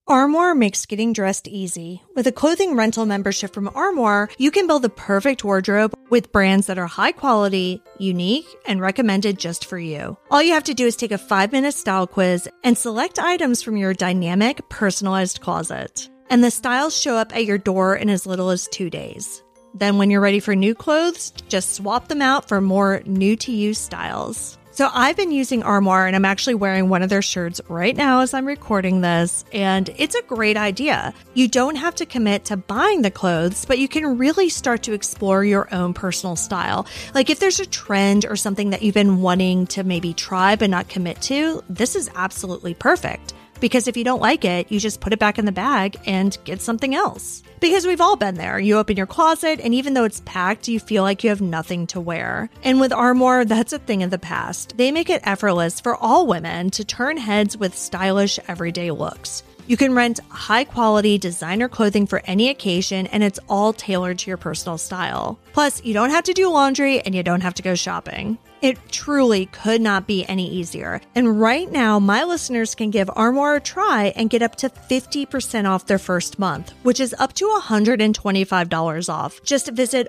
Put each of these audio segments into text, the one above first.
Armoire makes getting dressed easy. With a clothing rental membership from Armoire, you can build the perfect wardrobe with brands that are high quality, unique, and recommended just for you. All you have to do is take a 5-minute style quiz and select items from your dynamic, personalized closet. And the styles show up at your door in as little as 2 days. Then when you're ready for new clothes, just swap them out for more new-to-you styles. So I've been using Armoire, and I'm actually wearing one of their shirts right now as I'm recording this, and it's a great idea. You don't have to commit to buying the clothes, but you can really start to explore your own personal style. Like if there's a trend or something that you've been wanting to maybe try but not commit to, this is absolutely perfect. Because if you don't like it, you just put it back in the bag and get something else. Because we've all been there. You open your closet, and even though it's packed, you feel like you have nothing to wear. And with Armoire, that's a thing of the past. They make it effortless for all women to turn heads with stylish, everyday looks. You can rent high-quality designer clothing for any occasion, and it's all tailored to your personal style. Plus, you don't have to do laundry, and you don't have to go shopping. It truly could not be any easier. And right now, my listeners can give Armoire a try and get up to 50% off their first month, which is up to $125 off. Just visit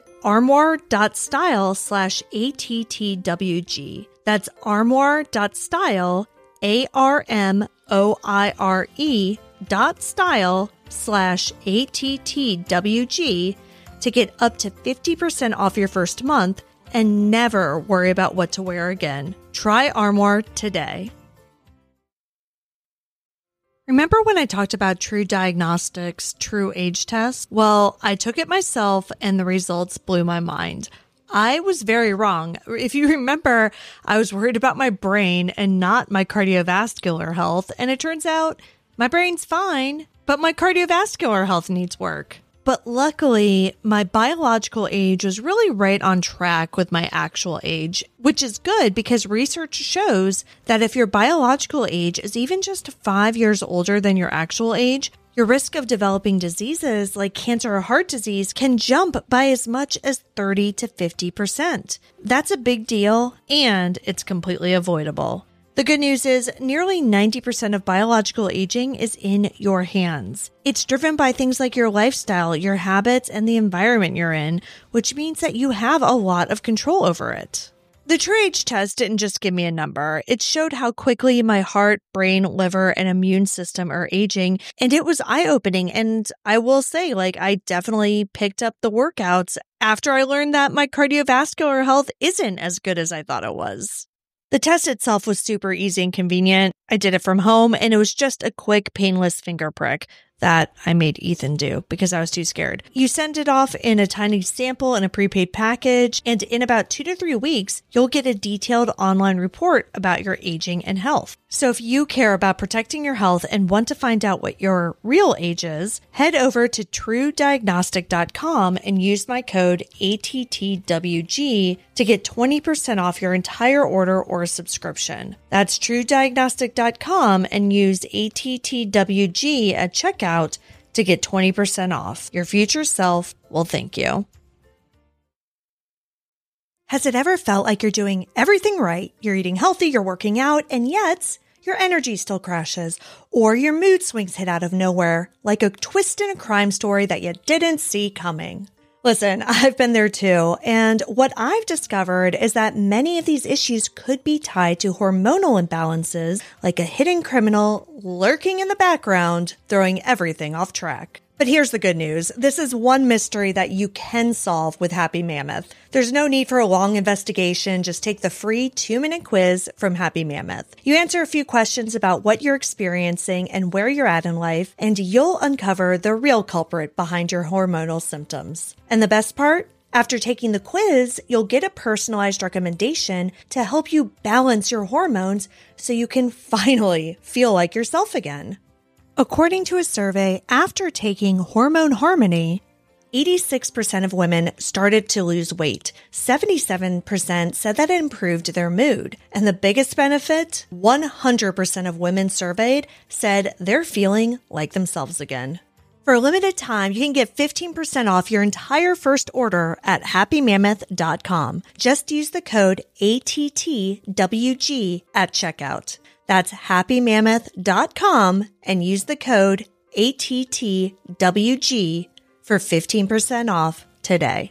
armoire.style/ATTWG. That's armoire.style, ARMOIRE.style/ATTWG to get up to 50% off your first month and never worry about what to wear again. Try Armoire today. Remember when I talked about True Diagnostics' True Age Test? Well, I took it myself and the results blew my mind. I was very wrong. If you remember, I was worried about my brain and not my cardiovascular health, and it turns out my brain's fine, but my cardiovascular health needs work. But luckily, my biological age was really right on track with my actual age, which is good because research shows that if your biological age is even just 5 years older than your actual age, your risk of developing diseases like cancer or heart disease can jump by as much as 30 to 50%. That's a big deal, and it's completely avoidable. The good news is nearly 90% of biological aging is in your hands. It's driven by things like your lifestyle, your habits, and the environment you're in, which means that you have a lot of control over it. The True Age Test didn't just give me a number. It showed how quickly my heart, brain, liver, and immune system are aging, and it was eye-opening. And I will say, I definitely picked up the workouts after I learned that my cardiovascular health isn't as good as I thought it was. The test itself was super easy and convenient. I did it from home, and it was just a quick, painless finger prick that I made Ethan do because I was too scared. You send it off in a tiny sample in a prepaid package, and in about 2 to 3 weeks, you'll get a detailed online report about your aging and health. So if you care about protecting your health and want to find out what your real age is, head over to truediagnostic.com and use my code ATTWG to get 20% off your entire order or subscription. That's truediagnostic.com and use ATTWG at checkout to get 20% off. Your future self will thank you. Has it ever felt like you're doing everything right? You're eating healthy, you're working out, and yet your energy still crashes, or your mood swings hit out of nowhere, like a twist in a crime story that you didn't see coming. Listen, I've been there too, and what I've discovered is that many of these issues could be tied to hormonal imbalances, like a hidden criminal lurking in the background, throwing everything off track. But here's the good news. This is one mystery that you can solve with Happy Mammoth. There's no need for a long investigation. Just take the free 2-minute quiz from Happy Mammoth. You answer a few questions about what you're experiencing and where you're at in life, and you'll uncover the real culprit behind your hormonal symptoms. And the best part? After taking the quiz, you'll get a personalized recommendation to help you balance your hormones so you can finally feel like yourself again. According to a survey, after taking Hormone Harmony, 86% of women started to lose weight. 77% said that it improved their mood. And the biggest benefit, 100% of women surveyed said they're feeling like themselves again. For a limited time, you can get 15% off your entire first order at happymammoth.com. Just use the code ATTWG at checkout. That's happymammoth.com and use the code ATTWG for 15% off today.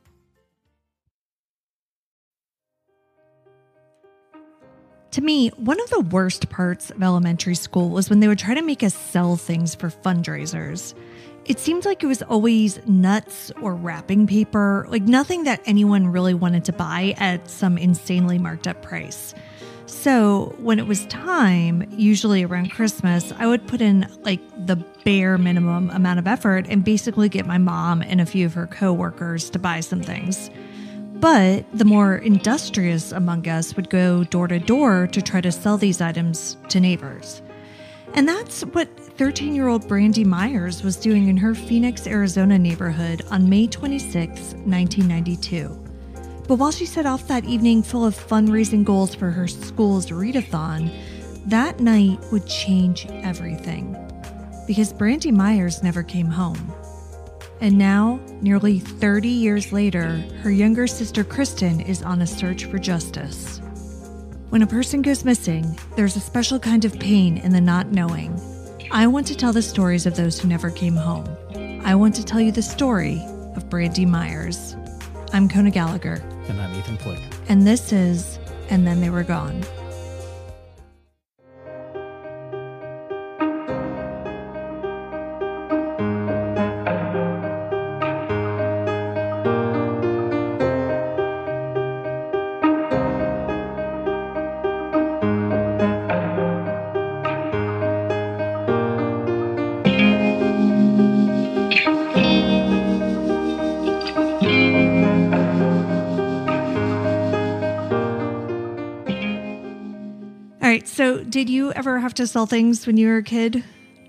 To me, one of the worst parts of elementary school was when they would try to make us sell things for fundraisers. It seemed like it was always nuts or wrapping paper, like nothing that anyone really wanted to buy at some insanely marked up price. So when it was time, usually around Christmas, I would put in like the bare minimum amount of effort and basically get my mom and a few of her coworkers to buy some things. But the more industrious among us would go door to door to try to sell these items to neighbors. And that's what 13-year-old Brandy Myers was doing in her Phoenix, Arizona neighborhood on May 26, 1992. But while she set off that evening full of fundraising goals for her school's readathon, that night would change everything. Because Brandy Myers never came home. And now, nearly 30 years later, her younger sister Kristen is on a search for justice. When a person goes missing, there's a special kind of pain in the not knowing. I want to tell the stories of those who never came home. I want to tell you the story of Brandy Myers. I'm Kona Gallagher. And I'm Ethan Flick. And this is And Then They Were Gone. So did you ever have to sell things when you were a kid?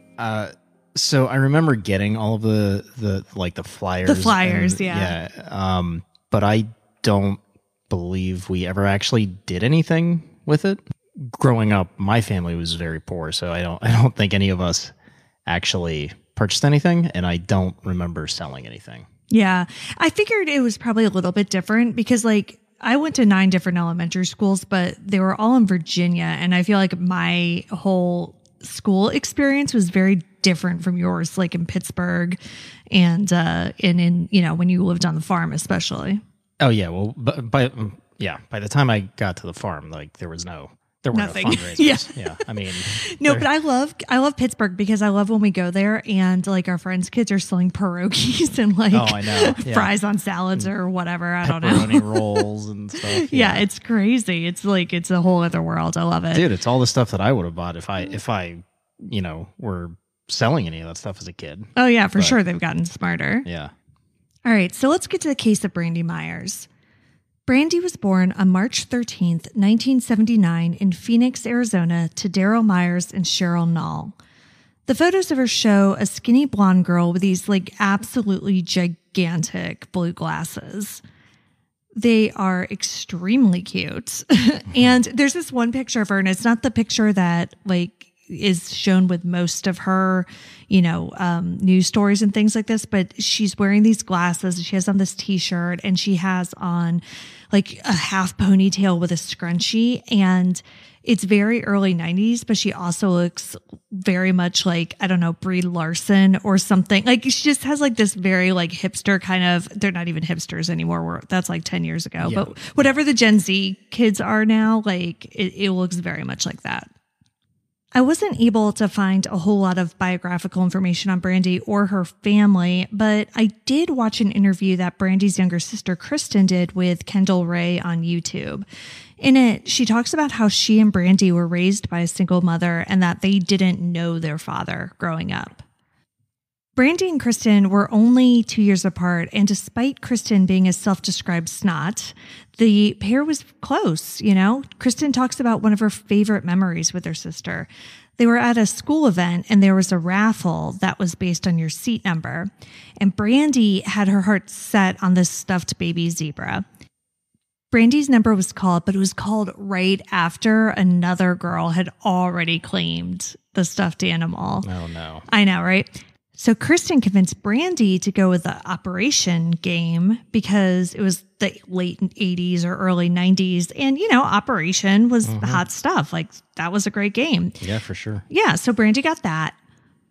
So I remember getting all of the flyers. The flyers, yeah. But I don't believe we ever actually did anything with it. Growing up, my family was very poor, so I don't think any of us actually purchased anything, and I don't remember selling anything. Yeah. I figured it was probably a little bit different because I went to 9 different elementary schools, but they were all in Virginia. And I feel like my whole school experience was very different from yours, like in Pittsburgh and in, when you lived on the farm, especially. Oh, yeah. Well, by the time I got to the farm, there were nothing. No fundraisers. Yeah. I mean, no, but I love Pittsburgh because I love when we go there and our friends' kids are selling pierogies and I know. Yeah. fries on salads or whatever. I don't know. Pepperoni rolls and stuff. Yeah, it's crazy. It's it's a whole other world. I love it. Dude, it's all the stuff that I would have bought if I were selling any of that stuff as a kid. Oh yeah, for sure. They've gotten smarter. Yeah. All right, so let's get to the case of Brandy Myers. Brandy was born on March 13th, 1979 in Phoenix, Arizona to Daryl Myers and Cheryl Nall. The photos of her show a skinny blonde girl with these absolutely gigantic blue glasses. They are extremely cute. And there's this one picture of her, and it's not the picture that is shown with most of her, news stories and things like this, but she's wearing these glasses. She has on this t-shirt and she has on a half ponytail with a scrunchie, and it's very early 90s, but she also looks very much like, I don't know, Brie Larson or something. She just has this very hipster kind of, they're not even hipsters anymore. That's 10 years ago, yeah. But whatever the Gen Z kids are now, it looks very much like that. I wasn't able to find a whole lot of biographical information on Brandy or her family, but I did watch an interview that Brandy's younger sister Kristen did with Kendall Ray on YouTube. In it, she talks about how she and Brandy were raised by a single mother and that they didn't know their father growing up. Brandy and Kristen were only 2 years apart, and despite Kristen being a self-described snot, the pair was close, Kristen talks about one of her favorite memories with her sister. They were at a school event, and there was a raffle that was based on your seat number. And Brandy had her heart set on this stuffed baby zebra. Brandy's number was called, but it was called right after another girl had already claimed the stuffed animal. Oh, no. I know, right? So Kristen convinced Brandy to go with the Operation game because it was the late 80s or early 90s. And, Operation was hot stuff. That was a great game. Yeah, for sure. Yeah. So Brandy got that.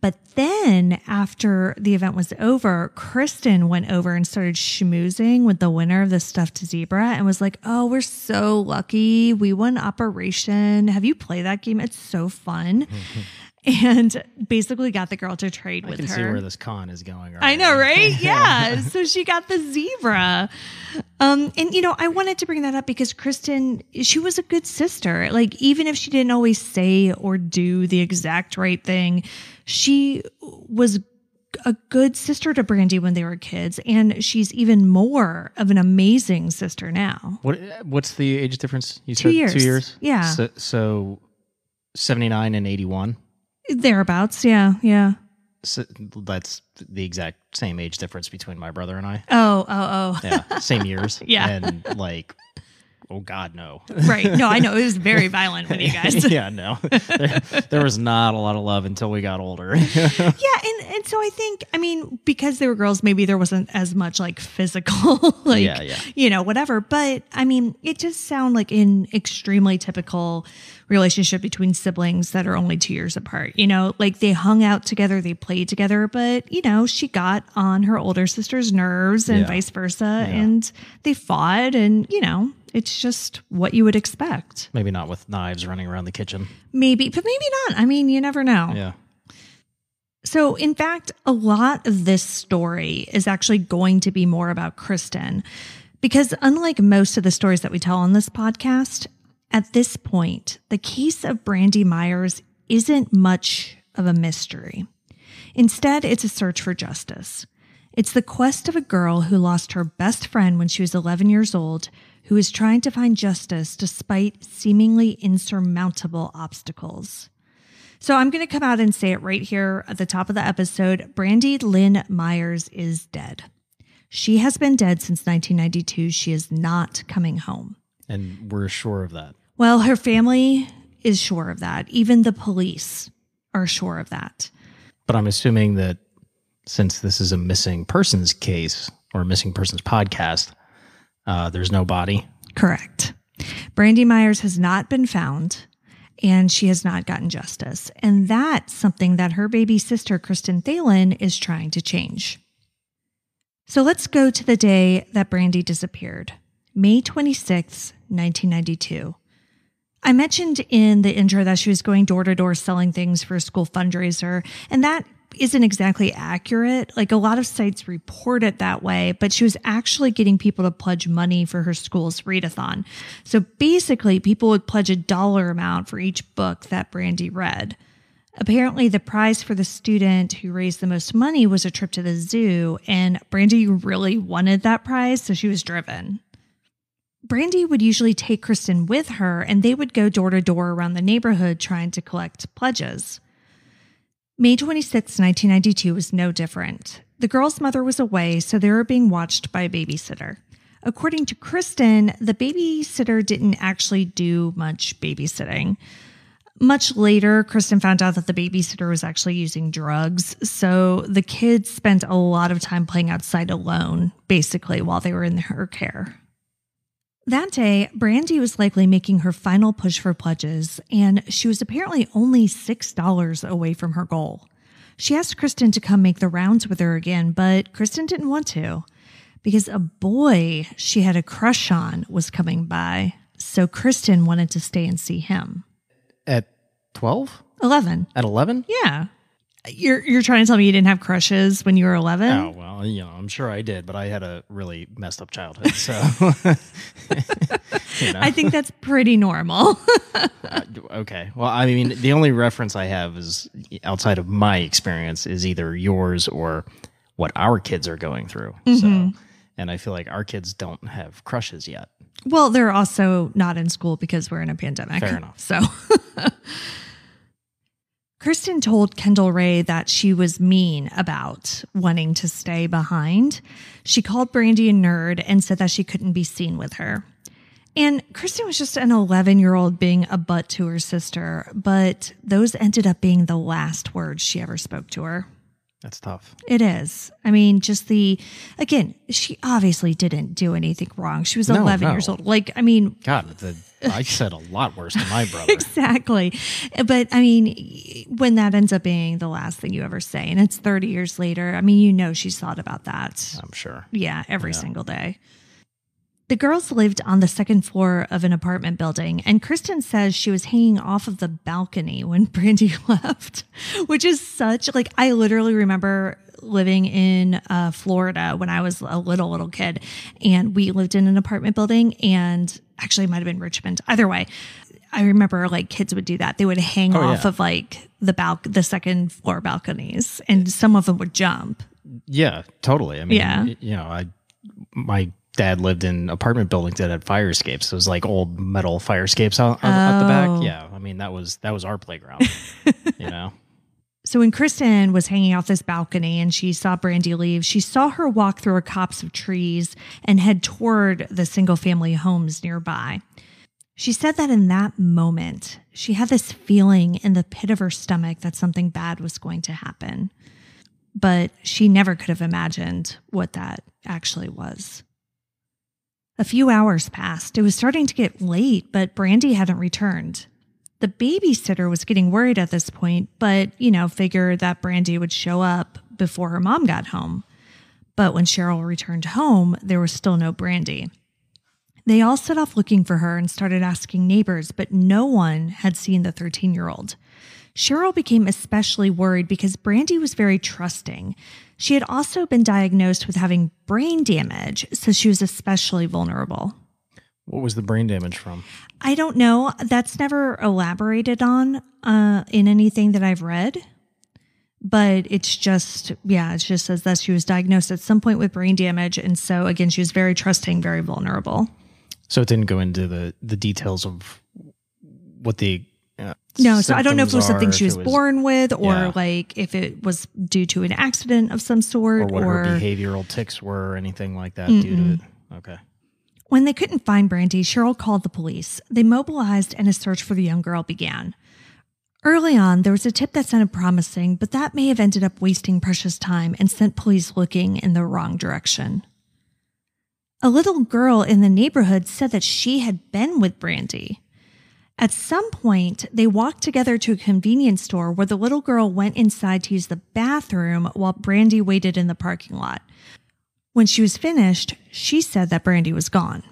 But then after the event was over, Kristen went over and started schmoozing with the winner of the stuffed zebra and was like, oh, we're so lucky. We won Operation. Have you played that game? It's so fun. And basically got the girl to trade with her. I can see where this con is going. I know, right? Yeah. So she got the zebra. And, I wanted to bring that up because Kristen, she was a good sister. Like, even if she didn't always say or do the exact right thing, she was a good sister to Brandy when they were kids. And she's even more of an amazing sister now. What's the age difference? You 2 years. 2 years? Yeah. So 79 and 81? Thereabouts, yeah. So that's the exact same age difference between my brother and I. Oh. Yeah, same years. Yeah. And oh God, no. Right. No, I know. It was very violent with you guys. Yeah, no. There was not a lot of love until we got older. Yeah, and so I think, because they were girls, maybe there wasn't as much physical, whatever. But it just sounded like an extremely typical relationship between siblings that are only 2 years apart. They hung out together, they played together, but she got on her older sister's nerves and vice versa, and they fought, and it's just what you would expect. Maybe not with knives running around the kitchen. Maybe, but maybe not. You never know. Yeah. So, in fact, a lot of this story is actually going to be more about Kristen, because unlike most of the stories that we tell on this podcast, at this point, the case of Brandy Myers isn't much of a mystery. Instead, it's a search for justice. It's the quest of a girl who lost her best friend when she was 11 years old, who is trying to find justice despite seemingly insurmountable obstacles. So I'm going to come out and say it right here at the top of the episode. Brandy Lynn Myers is dead. She has been dead since 1992. She is not coming home. And we're sure of that. Well, her family is sure of that. Even the police are sure of that. But I'm assuming that since this is a missing persons case or a missing persons podcast, there's no body. Correct. Brandy Myers has not been found, and she has not gotten justice. And that's something that her baby sister, Kristen Thalen, is trying to change. So let's go to the day that Brandy disappeared, May 26th, 1992. I mentioned in the intro that she was going door to door selling things for a school fundraiser, and that isn't exactly accurate. A lot of sites report it that way, but she was actually getting people to pledge money for her school's readathon. So basically, people would pledge a dollar amount for each book that Brandy read. Apparently, the prize for the student who raised the most money was a trip to the zoo, and Brandy really wanted that prize, so she was driven. Brandy would usually take Kristen with her, and they would go door to door around the neighborhood trying to collect pledges. May 26, 1992 was no different. The girl's mother was away, so they were being watched by a babysitter. According to Kristen, the babysitter didn't actually do much babysitting. Much later, Kristen found out that the babysitter was actually using drugs, so the kids spent a lot of time playing outside alone, basically, while they were in her care. That day, Brandy was likely making her final push for pledges, and she was apparently only $6 away from her goal. She asked Kristen to come make the rounds with her again, but Kristen didn't want to, because a boy she had a crush on was coming by, so Kristen wanted to stay and see him. At 12? 11. At 11? Yeah. You're trying to tell me you didn't have crushes when you were 11? Oh, well, I'm sure I did, but I had a really messed up childhood, so. I think that's pretty normal. Okay. Well, the only reference I have is outside of my experience is either yours or what our kids are going through. Mm-hmm. So, and I feel like our kids don't have crushes yet. Well, they're also not in school because we're in a pandemic. Fair enough. So Kristen told Kendall Ray that she was mean about wanting to stay behind. She called Brandy a nerd and said that she couldn't be seen with her. And Kristen was just an 11-year-old being a butt to her sister, but those ended up being the last words she ever spoke to her. That's tough. It is. I mean, again, she obviously didn't do anything wrong. She was 11 years old. Like, I mean, God, I said a lot worse to my brother. Exactly. But I mean, when that ends up being the last thing you ever say, and it's 30 years later, I mean, she's thought about that. I'm sure. Yeah, every single day. The girls lived on the second floor of an apartment building, and Kristen says she was hanging off of the balcony when Brandy left, which is I literally remember living in Florida when I was a little kid, and we lived in an apartment building, and actually it might have been Richmond. Either way, I remember kids would do that. They would hang off of the second floor balconies, and some of them would jump. Yeah, totally. I mean, my dad lived in apartment buildings that had fire escapes. Those old metal fire escapes out the back. Yeah, I mean that was our playground. So when Kristen was hanging off this balcony and she saw Brandy leave, she saw her walk through a copse of trees and head toward the single-family homes nearby. She said that in that moment, she had this feeling in the pit of her stomach that something bad was going to happen. But she never could have imagined what that actually was. A few hours passed. It was starting to get late, but Brandy hadn't returned. The babysitter was getting worried at this point, but, figured that Brandy would show up before her mom got home. But when Cheryl returned home, there was still no Brandy. They all set off looking for her and started asking neighbors, but no one had seen the 13-year-old. Cheryl became especially worried because Brandy was very trusting. She had also been diagnosed with having brain damage, so she was especially vulnerable. What was the brain damage from? I don't know. That's never elaborated on in anything that I've read. But it just says that she was diagnosed at some point with brain damage. And so, again, she was very trusting, very vulnerable. So it didn't go into the details of what the no, so I don't know if it was something she was born with or if it was due to an accident of some sort. Or what her behavioral tics were or anything like that due to it. Okay. When they couldn't find Brandy, Cheryl called the police. They mobilized and a search for the young girl began. Early on, there was a tip that sounded promising, but that may have ended up wasting precious time and sent police looking in the wrong direction. A little girl in the neighborhood said that she had been with Brandy. At some point, they walked together to a convenience store where the little girl went inside to use the bathroom while Brandy waited in the parking lot. When she was finished, she said that Brandy was gone.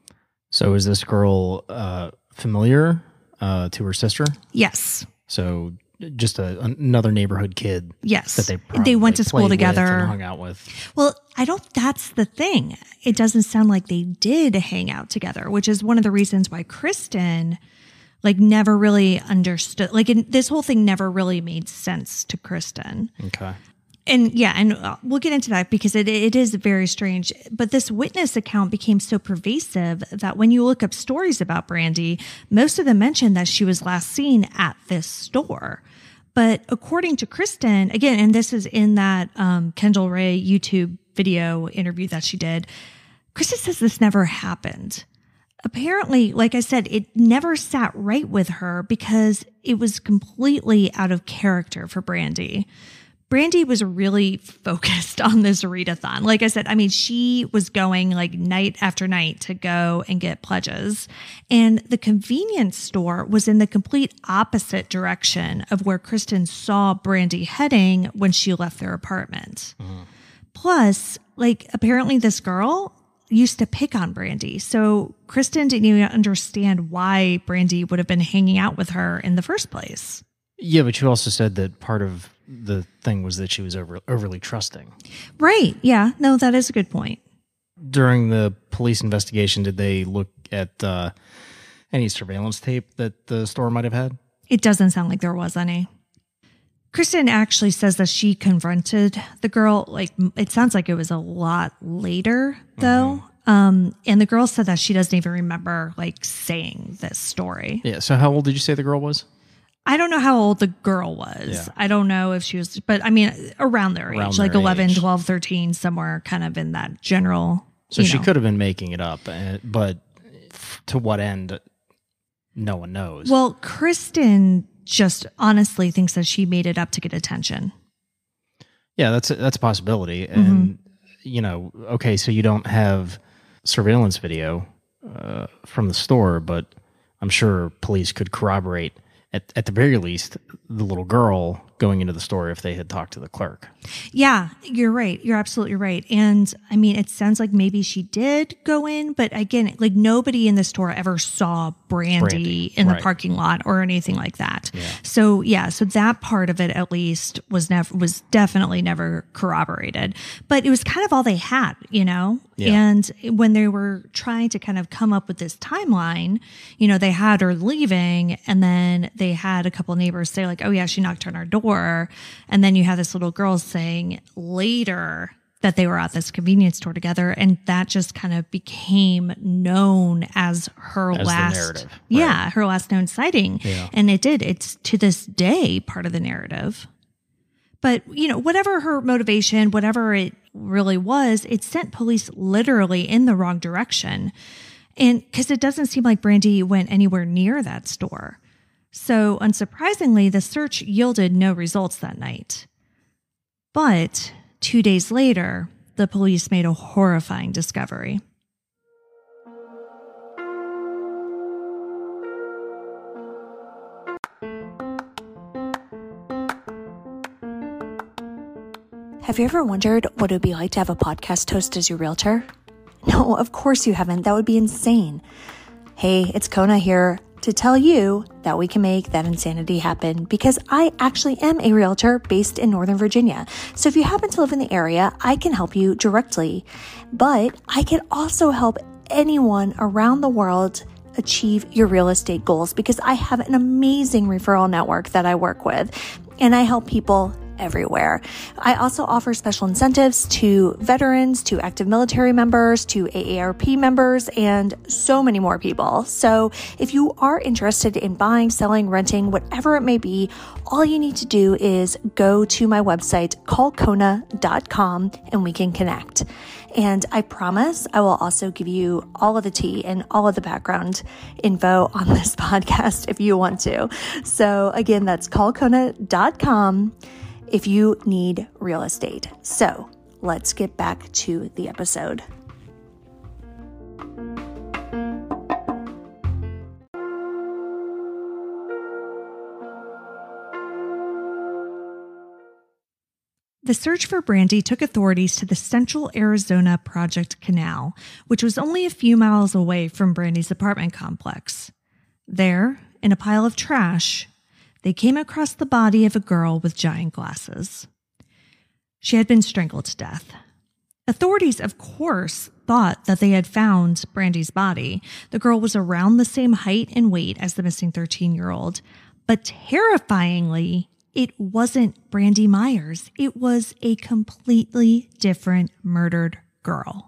So is this girl familiar to her sister? Yes. So just another neighborhood kid. Yes. That they went to school together and hung out with. Well, that's the thing. It doesn't sound like they did hang out together, which is one of the reasons why Kristen never really understood. This whole thing never really made sense to Kristen. Okay. And we'll get into that because it is very strange. But this witness account became so pervasive that when you look up stories about Brandy, most of them mention that she was last seen at this store. But according to Kristen, again, and this is in that Kendall Ray YouTube video interview that she did, Kristen says this never happened. Apparently, like I said, it never sat right with her because it was completely out of character for Brandy. Brandy was really focused on this readathon. Like I said, I mean, she was going night after night to go and get pledges. And the convenience store was in the complete opposite direction of where Kristen saw Brandy heading when she left their apartment. Plus, apparently this girl used to pick on Brandy. So Kristen didn't even understand why Brandy would have been hanging out with her in the first place. Yeah, but you also said that part of the thing was that she was overly trusting. Right. Yeah. No, that is a good point. During the police investigation, did they look at any surveillance tape that the store might have had? It doesn't sound like there was any. Kristen actually says that she confronted the girl. It sounds like it was a lot later, though. And the girl said that she doesn't even remember saying this story. Yeah. So how old did you say the girl was? I don't know how old the girl was. Yeah. I don't know if she was, but I mean, around their age, 11, 12, 13, somewhere kind of in that general. So she could have been making it up, but to what end? No one knows. Well, Kristen just honestly thinks that she made it up to get attention. Yeah, that's a possibility. And, okay, so you don't have surveillance video from the store, but I'm sure police could corroborate, at the very least, the little girl going into the store if they had talked to the clerk. Yeah, you're right. You're absolutely right. And I mean, it sounds like maybe she did go in, but again, like nobody in the store ever saw Brandy in the parking lot or anything like that. Yeah. So that part of it at least was definitely never corroborated. But it was kind of all they had, Yeah. And when they were trying to kind of come up with this timeline, they had her leaving, and then they had a couple neighbors say like, "Oh yeah, she knocked on our door," and then you have this little girl saying later that they were at this convenience store together, and that just kind of became known as her last narrative. Yeah, her last known sighting. Yeah. And it's to this day part of the narrative. But, whatever her motivation, whatever it really was, it sent police literally in the wrong direction. And because it doesn't seem like Brandy went anywhere near that store. So unsurprisingly, the search yielded no results that night. But 2 days later, the police made a horrifying discovery. Have you ever wondered what it would be like to have a podcast host as your realtor? No, of course you haven't. That would be insane. Hey, it's Kona here to tell you that we can make that insanity happen, because I actually am a realtor based in Northern Virginia. So if you happen to live in the area, I can help you directly, but I can also help anyone around the world achieve your real estate goals, because I have an amazing referral network that I work with, and I help people everywhere. I also offer special incentives to veterans, to active military members, to AARP members, and so many more people. So if you are interested in buying, selling, renting, whatever it may be, all you need to do is go to my website, callkona.com, and we can connect. And I promise I will also give you all of the tea and all of the background info on this podcast if you want to. So again, that's callkona.com if you need real estate. So let's get back to the episode. The search for Brandy took authorities to the Central Arizona Project Canal, which was only a few miles away from Brandy's apartment complex. There, in a pile of trash, they came across the body of a girl with giant glasses. She had been strangled to death. Authorities, of course, thought that they had found Brandy's body. The girl was around the same height and weight as the missing 13-year-old, but terrifyingly, it wasn't Brandy Myers. It was a completely different murdered girl.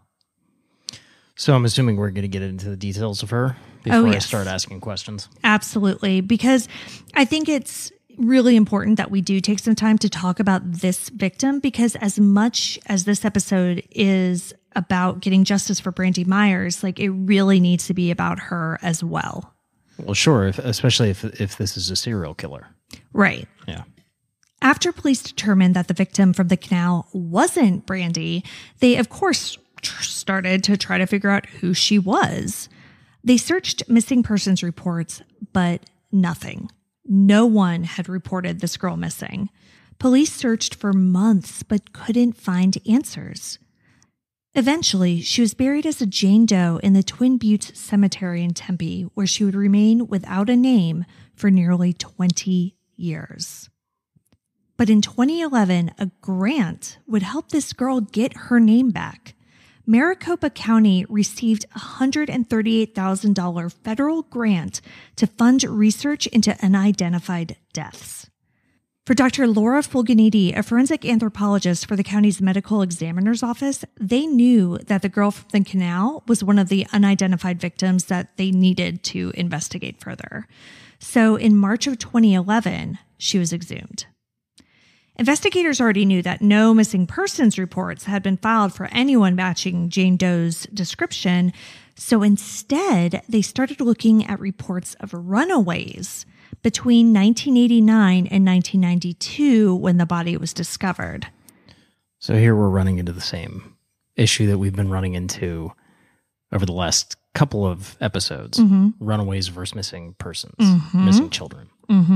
So I'm assuming we're going to get into the details of her before I start asking questions. Absolutely, because I think it's really important that we do take some time to talk about this victim, because as much as this episode is about getting justice for Brandy Myers, like it really needs to be about her as well. Well, sure, especially if this is a serial killer. Right. Yeah. After police determined that the victim from the canal wasn't Brandy, they, of course, started to try to figure out who she was. They searched missing persons reports, but nothing. No one had reported this girl missing. Police searched for months, but couldn't find answers. Eventually, she was buried as a Jane Doe in the Twin Buttes Cemetery in Tempe, where she would remain without a name for nearly 20 years. But in 2011, a grant would help this girl get her name back. Maricopa County received a $138,000 federal grant to fund research into unidentified deaths. For Dr. Laura Fulganiti, a forensic anthropologist for the county's medical examiner's office, they knew that the girl from the canal was one of the unidentified victims that they needed to investigate further. So in March of 2011, she was exhumed. Investigators already knew that no missing persons reports had been filed for anyone matching Jane Doe's description, so instead they started looking at reports of runaways between 1989 and 1992 when the body was discovered. So here we're running into the same issue that we've been running into over the last couple of episodes. Runaways versus missing persons, missing children.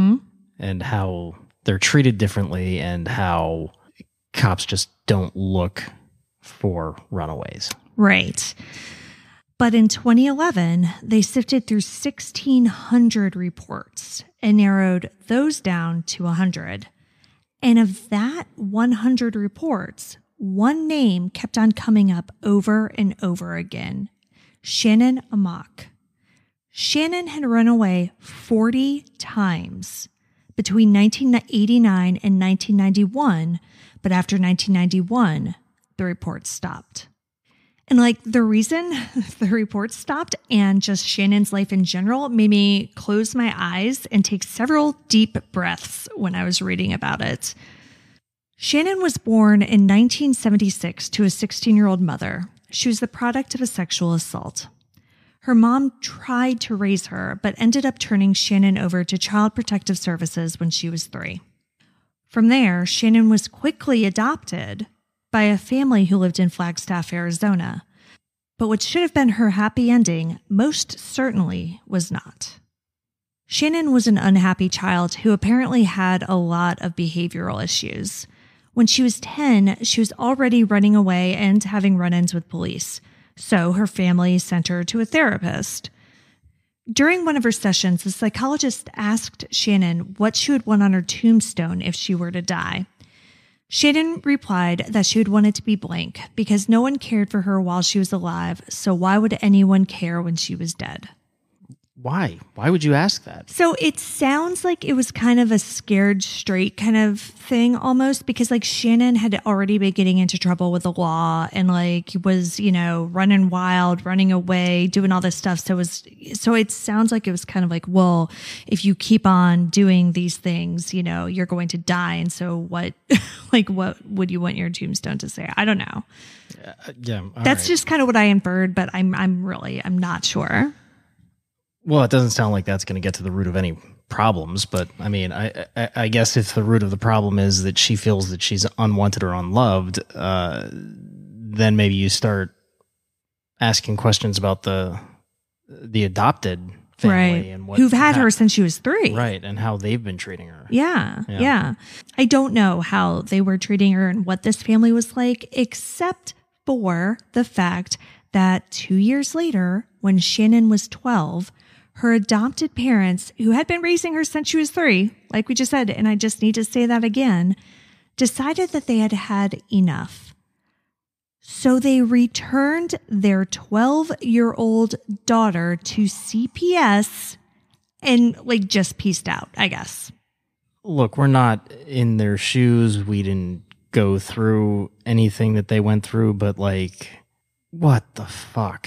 And how they're treated differently and how cops just don't look for runaways. Right. But in 2011, they sifted through 1,600 reports and narrowed those down to 100. And of that 100 reports, one name kept on coming up over and over again. Shannon Amok. Shannon had run away 40 times between 1989 and 1991, but after 1991, the reports stopped. And the reason the reports stopped and just Shannon's life in general made me close my eyes and take several deep breaths when I was reading about it. Shannon was born in 1976 to a 16-year-old mother. She was the product of a sexual assault. Her mom tried to raise her, but ended up turning Shannon over to Child Protective Services when she was 3. From there, Shannon was quickly adopted by a family who lived in Flagstaff, Arizona. But what should have been her happy ending most certainly was not. Shannon was an unhappy child who apparently had a lot of behavioral issues. When she was 10, she was already running away and having run-ins with police, so her family sent her to a therapist. During one of her sessions, the psychologist asked Shannon what she would want on her tombstone if she were to die. Shannon replied that she would want it to be blank because no one cared for her while she was alive, so why would anyone care when she was dead? Why? Why would you ask that? So it sounds like it was kind of a scared straight kind of thing almost because Shannon had already been getting into trouble with the law and was, running wild, running away, doing all this stuff. So it sounds like it was kind of well, if you keep on doing these things, you're going to die. And so what, what would you want your tombstone to say? I don't know. Yeah. That's just kind of what I inferred, but I'm not sure. Well, it doesn't sound like that's going to get to the root of any problems, but I mean, I guess if the root of the problem is that she feels that she's unwanted or unloved, then maybe you start asking questions about the adopted family, right? And who've had her since she was 3, right? And how they've been treating her. Yeah. I don't know how they were treating her and what this family was like, except for the fact that 2 years later, when Shannon was 12. Her adopted parents, who had been raising her since she was 3, like we just said, and I just need to say that again, decided that they had had enough. So they returned their 12-year-old daughter to CPS and just pieced out, I guess. Look, we're not in their shoes. We didn't go through anything that they went through, but what the fuck?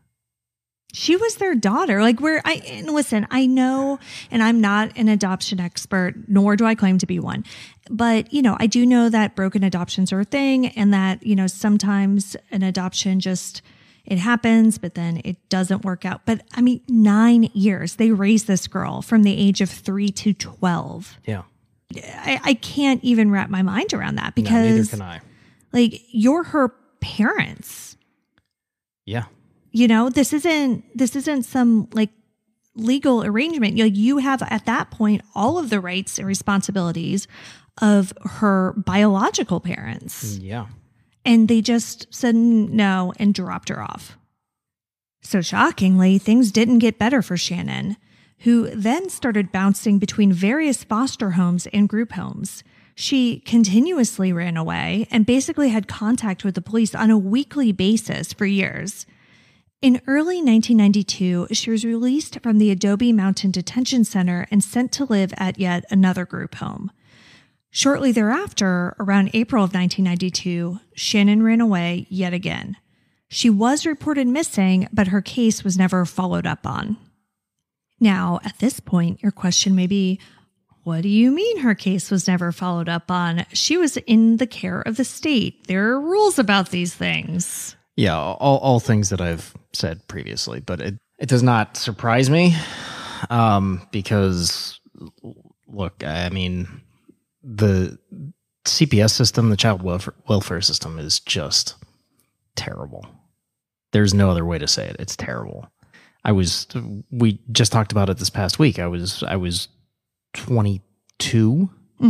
She was their daughter. Listen, I know, and I'm not an adoption expert, nor do I claim to be one. But, I do know that broken adoptions are a thing and that, sometimes an adoption it happens, but then it doesn't work out. But 9 years, they raised this girl from the age of 3 to 12. Yeah. I can't even wrap my mind around that because no, neither can I. You're her parents. Yeah. This isn't some legal arrangement. You have at that point all of the rights and responsibilities of her biological parents. Yeah. And they just said no and dropped her off. So shockingly, things didn't get better for Shannon, who then started bouncing between various foster homes and group homes. She continuously ran away and basically had contact with the police on a weekly basis for years. In early 1992, she was released from the Adobe Mountain Detention Center and sent to live at yet another group home. Shortly thereafter, around April of 1992, Shannon ran away yet again. She was reported missing, but her case was never followed up on. Now, at this point, your question may be, what do you mean her case was never followed up on? She was in the care of the state. There are rules about these things. Yeah, all things that I've said previously, but it does not surprise me because, look, the CPS system, the child welfare system, is just terrible. There's no other way to say it. It's terrible. We just talked about it this past week. I was 22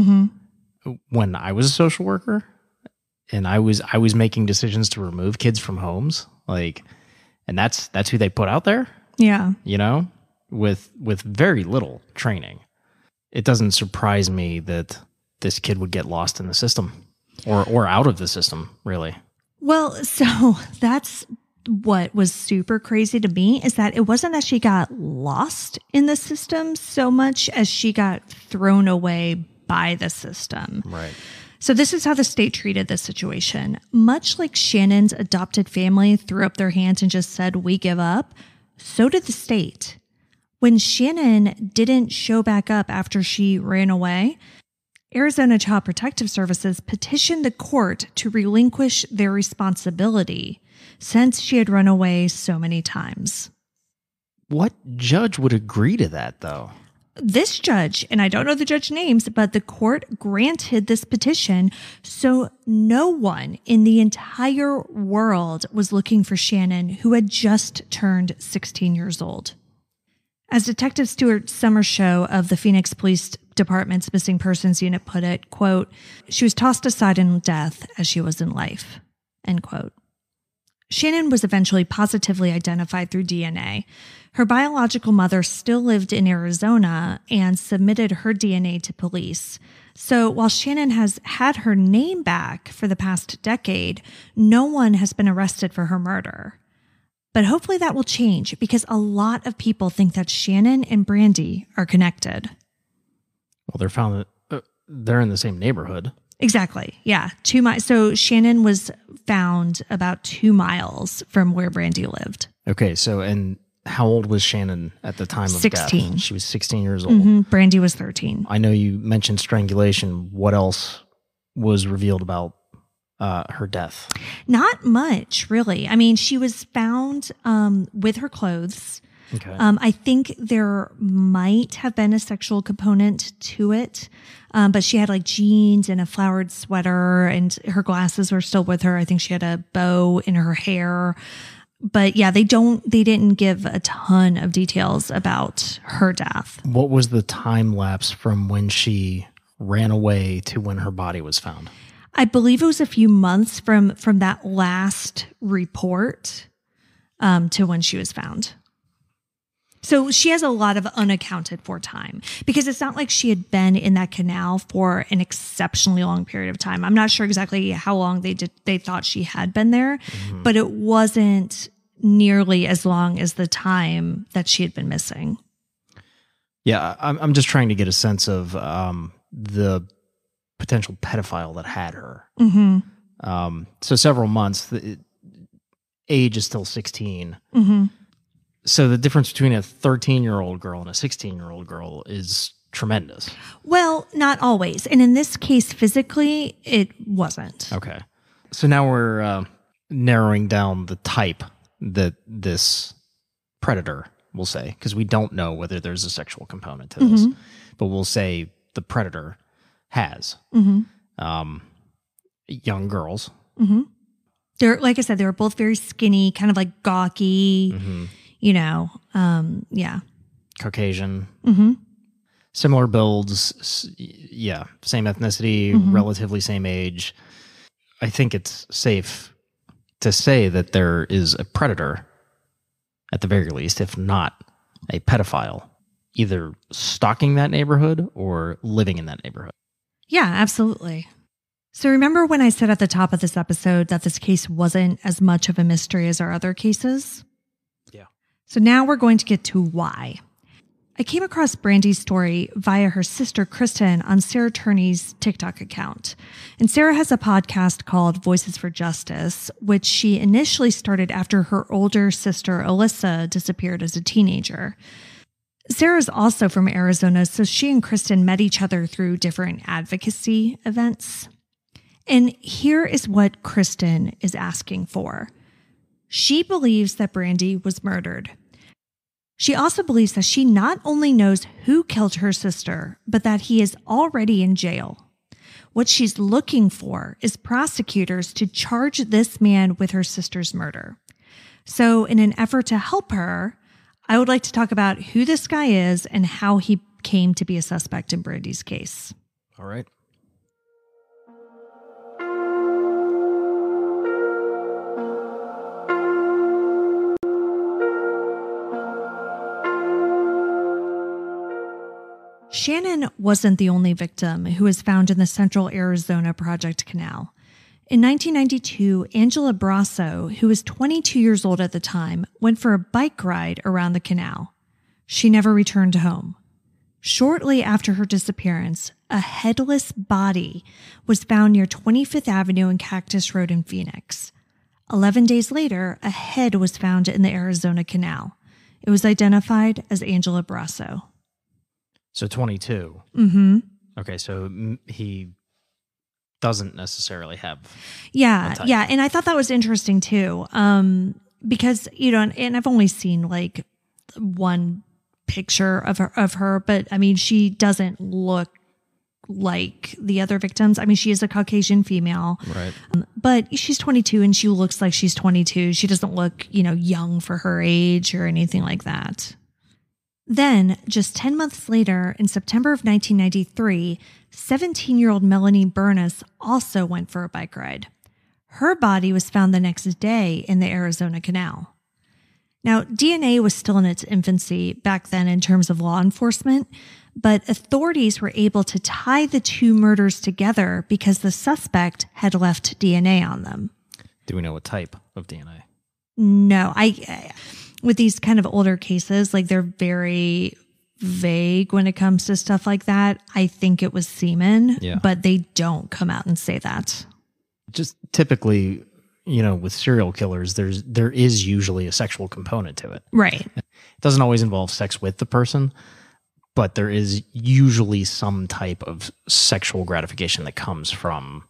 when I was a social worker, and I was making decisions to remove kids from homes, and that's who they put out there. Yeah. With very little training. It doesn't surprise me that this kid would get lost in the system or out of the system, really. Well, so that's what was super crazy to me, is that it wasn't that she got lost in the system so much as she got thrown away by the system. Right. So this is how the state treated this situation. Much like Shannon's adopted family threw up their hands and just said, "We give up," so did the state. When Shannon didn't show back up after she ran away, Arizona Child Protective Services petitioned the court to relinquish their responsibility since she had run away so many times. What judge would agree to that, though? This judge, and I don't know the judge names, but the court granted this petition, so no one in the entire world was looking for Shannon, who had just turned 16 years old. As Detective Stuart Summershow of the Phoenix Police Department's Missing Persons Unit put it, quote, "She was tossed aside in death as she was in life," end quote. Shannon was eventually positively identified through DNA. Her biological mother still lived in Arizona and submitted her DNA to police. So while Shannon has had her name back for the past decade, no one has been arrested for her murder. But hopefully that will change, because a lot of people think that Shannon and Brandy are connected. Well, they're in the same neighborhood. Exactly. Yeah. 2 miles. So Shannon was found about 2 miles from where Brandy lived. Okay. So, and how old was Shannon at the time of 16. death? She was 16 years old. Brandy was 13. I know you mentioned strangulation. What else was revealed about her death? Not much, really. I mean, she was found with her clothes. Okay. I think there might have been a sexual component to it, but she had like jeans and a flowered sweater, and her glasses were still with her. I think she had a bow in her hair. But yeah, they didn't give a ton of details about her death. What was the time lapse from when she ran away to when her body was found? I believe it was a few months from that last report to when she was found. So she has a lot of unaccounted for time, because it's not like she had been in that canal for an exceptionally long period of time. I'm not sure exactly how long they thought she had been there, but it wasn't nearly as long as the time that she had been missing. Yeah, I'm just trying to get a sense of the potential pedophile that had her. So several months. Age is still 16. So the difference between a 13-year-old girl and a 16-year-old girl is tremendous. Well, not always. And in this case, physically, it wasn't. Okay. So now we're narrowing down the type that this predator will say, because we don't know whether there's a sexual component to this, but we'll say the predator has young girls. They're, like I said, they were both very skinny, kind of like gawky, yeah. Caucasian. Similar builds. Yeah. Same ethnicity, relatively same age. I think it's safe to say that there is a predator, at the very least, if not a pedophile, either stalking that neighborhood or living in that neighborhood. Yeah, absolutely. So remember when I said at the top of this episode that this case wasn't as much of a mystery as our other cases? Yeah. So now we're going to get to why. I came across Brandy's story via her sister Kristen on Sarah Turney's TikTok account. And Sarah has a podcast called Voices for Justice, which she initially started after her older sister Alyssa disappeared as a teenager. Sarah's also from Arizona, so she and Kristen met each other through different advocacy events. And here is what Kristen is asking for. She believes that Brandy was murdered. She also believes that she not only knows who killed her sister, but that he is already in jail. What she's looking for is prosecutors to charge this man with her sister's murder. So in an effort to help her, I would like to talk about who this guy is and how he came to be a suspect in Brandy's case. All right. Shannon wasn't the only victim who was found in the Central Arizona Project Canal. In 1992, Angela Brasso, who was 22 years old at the time, went for a bike ride around the canal. She never returned home. Shortly after her disappearance, a headless body was found near 25th Avenue and Cactus Road in Phoenix. 11 days later, a head was found in the Arizona Canal. It was identified as Angela Brasso. So 22. Mm-hmm. Okay, so he doesn't necessarily have. Yeah. And I thought that was interesting too. Because, and I've only seen like one picture of her, but I mean, she doesn't look like the other victims. I mean, she is a Caucasian female, right? But she's 22 and she looks like she's 22. She doesn't look, young for her age or anything like that. Then, just 10 months later, in September of 1993, 17-year-old Melanie Burness also went for a bike ride. Her body was found the next day in the Arizona Canal. Now, DNA was still in its infancy back then in terms of law enforcement, but authorities were able to tie the two murders together because the suspect had left DNA on them. Do we know what type of DNA? No, with these kind of older cases, like they're very vague when it comes to stuff like that. I think it was semen, but they don't come out and say that. Just typically, with serial killers, there is usually a sexual component to it. Right. It doesn't always involve sex with the person, but there is usually some type of sexual gratification that comes from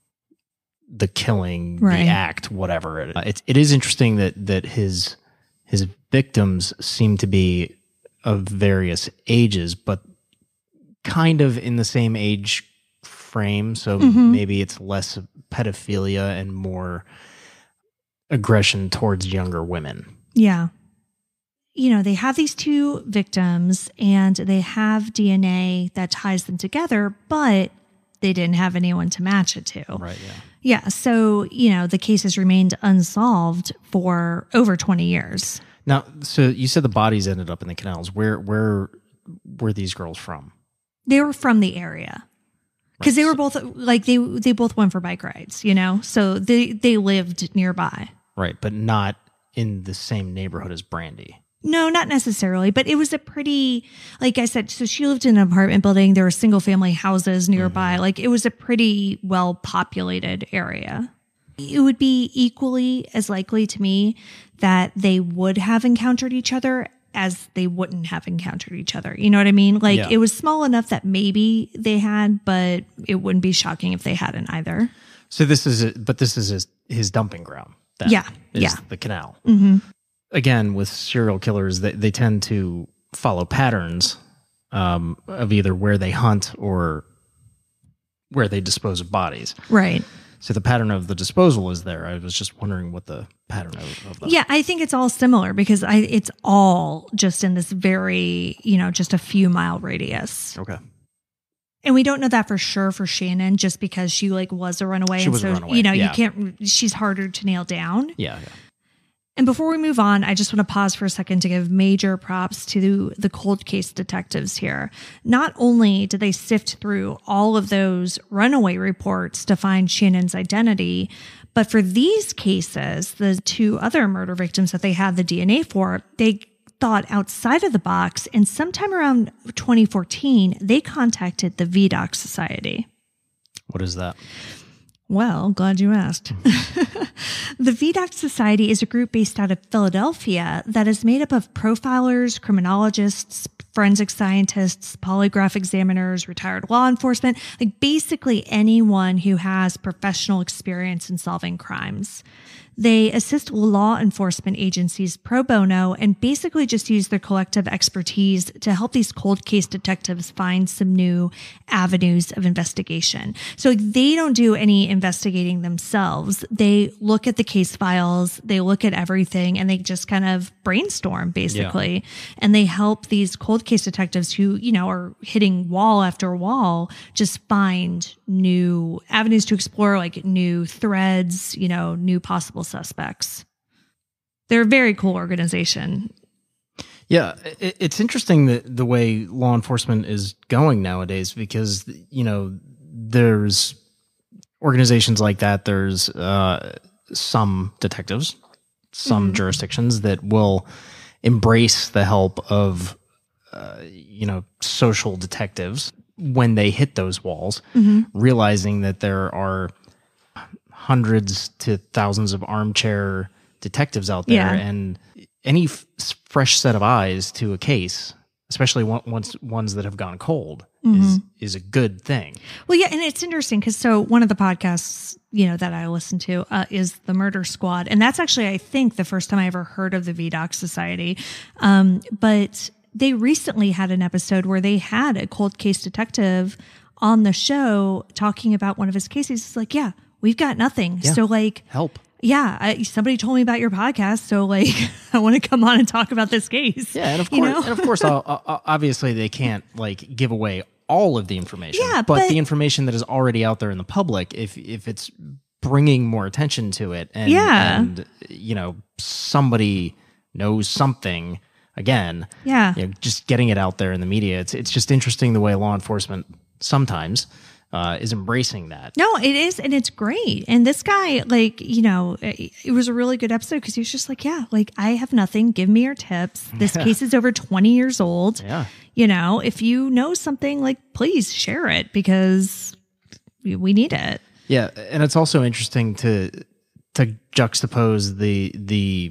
the killing, the act, whatever. It is interesting that his victims seem to be of various ages, but kind of in the same age frame. So maybe it's less pedophilia and more aggression towards younger women. Yeah. They have these two victims and they have DNA that ties them together, but they didn't have anyone to match it to. Right, yeah. Yeah, so, the case has remained unsolved for over 20 years. Now, so you said the bodies ended up in the canals. Where were these girls from? They were from the area. Because they were both, like, they both went for bike rides, So they lived nearby. Right, but not in the same neighborhood as Brandy. No, not necessarily, but it was a pretty, like I said, so she lived in an apartment building. There were single family houses nearby. Like it was a pretty well populated area. It would be equally as likely to me that they would have encountered each other as they wouldn't have encountered each other. You know what I mean? Like it was small enough that maybe they had, but it wouldn't be shocking if they hadn't either. So this is his dumping ground. Then, is the canal. Mm-hmm. Again, with serial killers, they tend to follow patterns of either where they hunt or where they dispose of bodies. Right. So the pattern of the disposal is there. I was just wondering what the pattern of the... Yeah, I think it's all similar because it's all just in this very, just a few mile radius. Okay. And we don't know that for sure for Shannon just because she was a runaway. She was a runaway. You can't, she's harder to nail down. Yeah. And before we move on, I just want to pause for a second to give major props to the cold case detectives here. Not only did they sift through all of those runaway reports to find Shannon's identity, but for these cases, the two other murder victims that they had the DNA for, they thought outside of the box. And sometime around 2014, they contacted the VDOC Society. What is that? Well, glad you asked. The VDOC Society is a group based out of Philadelphia that is made up of profilers, criminologists, forensic scientists, polygraph examiners, retired law enforcement, like basically anyone who has professional experience in solving crimes. They assist law enforcement agencies pro bono and basically just use their collective expertise to help these cold case detectives find some new avenues of investigation. So they don't do any investigating themselves. They look at the case files, they look at everything, and they just kind of brainstorm basically. Yeah. And they help these cold case detectives who, are hitting wall after wall, just find new avenues to explore, like new threads, new possible suspects. They're a very cool organization. Yeah, it's interesting that the way law enforcement is going nowadays, because there's organizations like that. There's some detectives, some jurisdictions that will embrace the help of social detectives when they hit those walls, realizing that there are hundreds to thousands of armchair detectives out there, and any fresh set of eyes to a case, especially ones that have gone cold, is a good thing. Well, yeah, and it's interesting because one of the podcasts that I listen to is the Murder Squad, and that's actually, I think, the first time I ever heard of the VDOC Society. But they recently had an episode where they had a cold case detective on the show talking about one of his cases. It's like, yeah, we've got nothing. Yeah. So help. Yeah, somebody told me about your podcast, so I want to come on and talk about this case. Yeah, and of course, obviously they can't give away all of the information. Yeah, but the information that is already out there in the public, if it's bringing more attention to it, and somebody knows something, again, just getting it out there in the media. It's just interesting the way law enforcement sometimes is embracing that. No, it is. And it's great. And this guy, it was a really good episode because he was just I have nothing. Give me your tips. This case is over 20 years old. Yeah. If you know something, please share it because we need it. Yeah. And it's also interesting to juxtapose the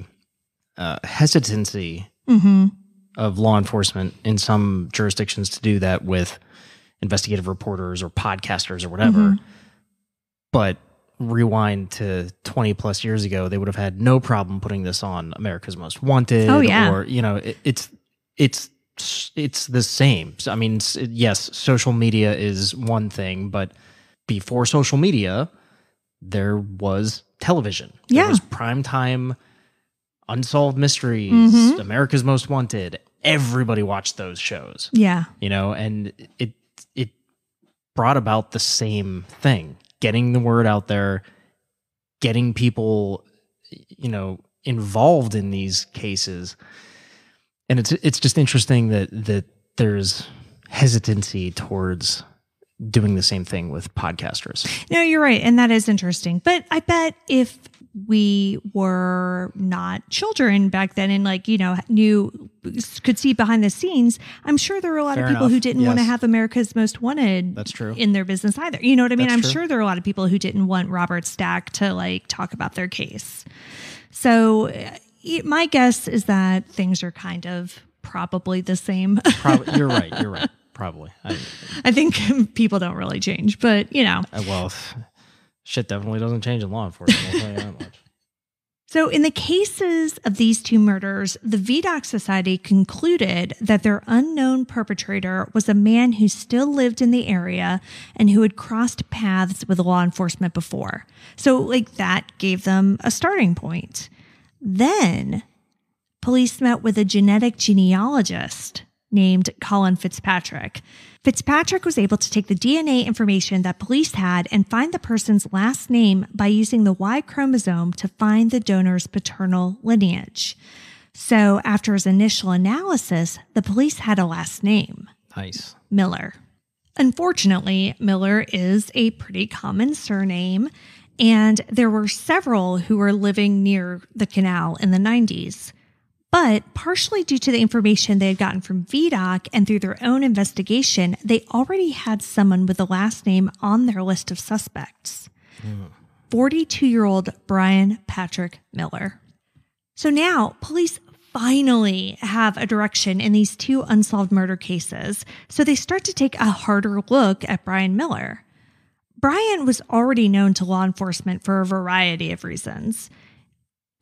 hesitancy of law enforcement in some jurisdictions to do that with investigative reporters or podcasters or whatever. But rewind to 20 plus years ago, they would have had no problem putting this on America's Most Wanted. Oh, yeah. Or, it's the same. So, I mean, yes, social media is one thing, but before social media, there was television. There was primetime Unsolved Mysteries, America's Most Wanted. Everybody watched those shows. Yeah. And it brought about the same thing, getting the word out there, getting people, involved in these cases. And it's just interesting that there's hesitancy towards doing the same thing with podcasters. No, you're right. And that is interesting. But I bet if we were not children back then and could see behind the scenes, I'm sure there were a lot of people who didn't want to have America's Most Wanted That's true. in their business either. You know what I mean? That's I'm true. sure there are a lot of people who didn't want Robert Stack to talk about their case. So my guess is that things are kind of probably the same. You're right. Probably. I think people don't really change, but well, shit definitely doesn't change in law enforcement. I'll tell you that much. So in the cases of these two murders, the VDOC Society concluded that their unknown perpetrator was a man who still lived in the area and who had crossed paths with law enforcement before. So that gave them a starting point. Then police met with a genetic genealogist named Colin Fitzpatrick. Fitzpatrick was able to take the DNA information that police had and find the person's last name by using the Y chromosome to find the donor's paternal lineage. So after his initial analysis, the police had a last name. Nice. Miller. Unfortunately, Miller is a pretty common surname, and there were several who were living near the canal in the 90s. But partially due to the information they had gotten from VDOC and through their own investigation, they already had someone with the last name on their list of suspects. 42-year-old Brian Patrick Miller. So now police finally have a direction in these two unsolved murder cases. So they start to take a harder look at Brian Miller. Brian was already known to law enforcement for a variety of reasons.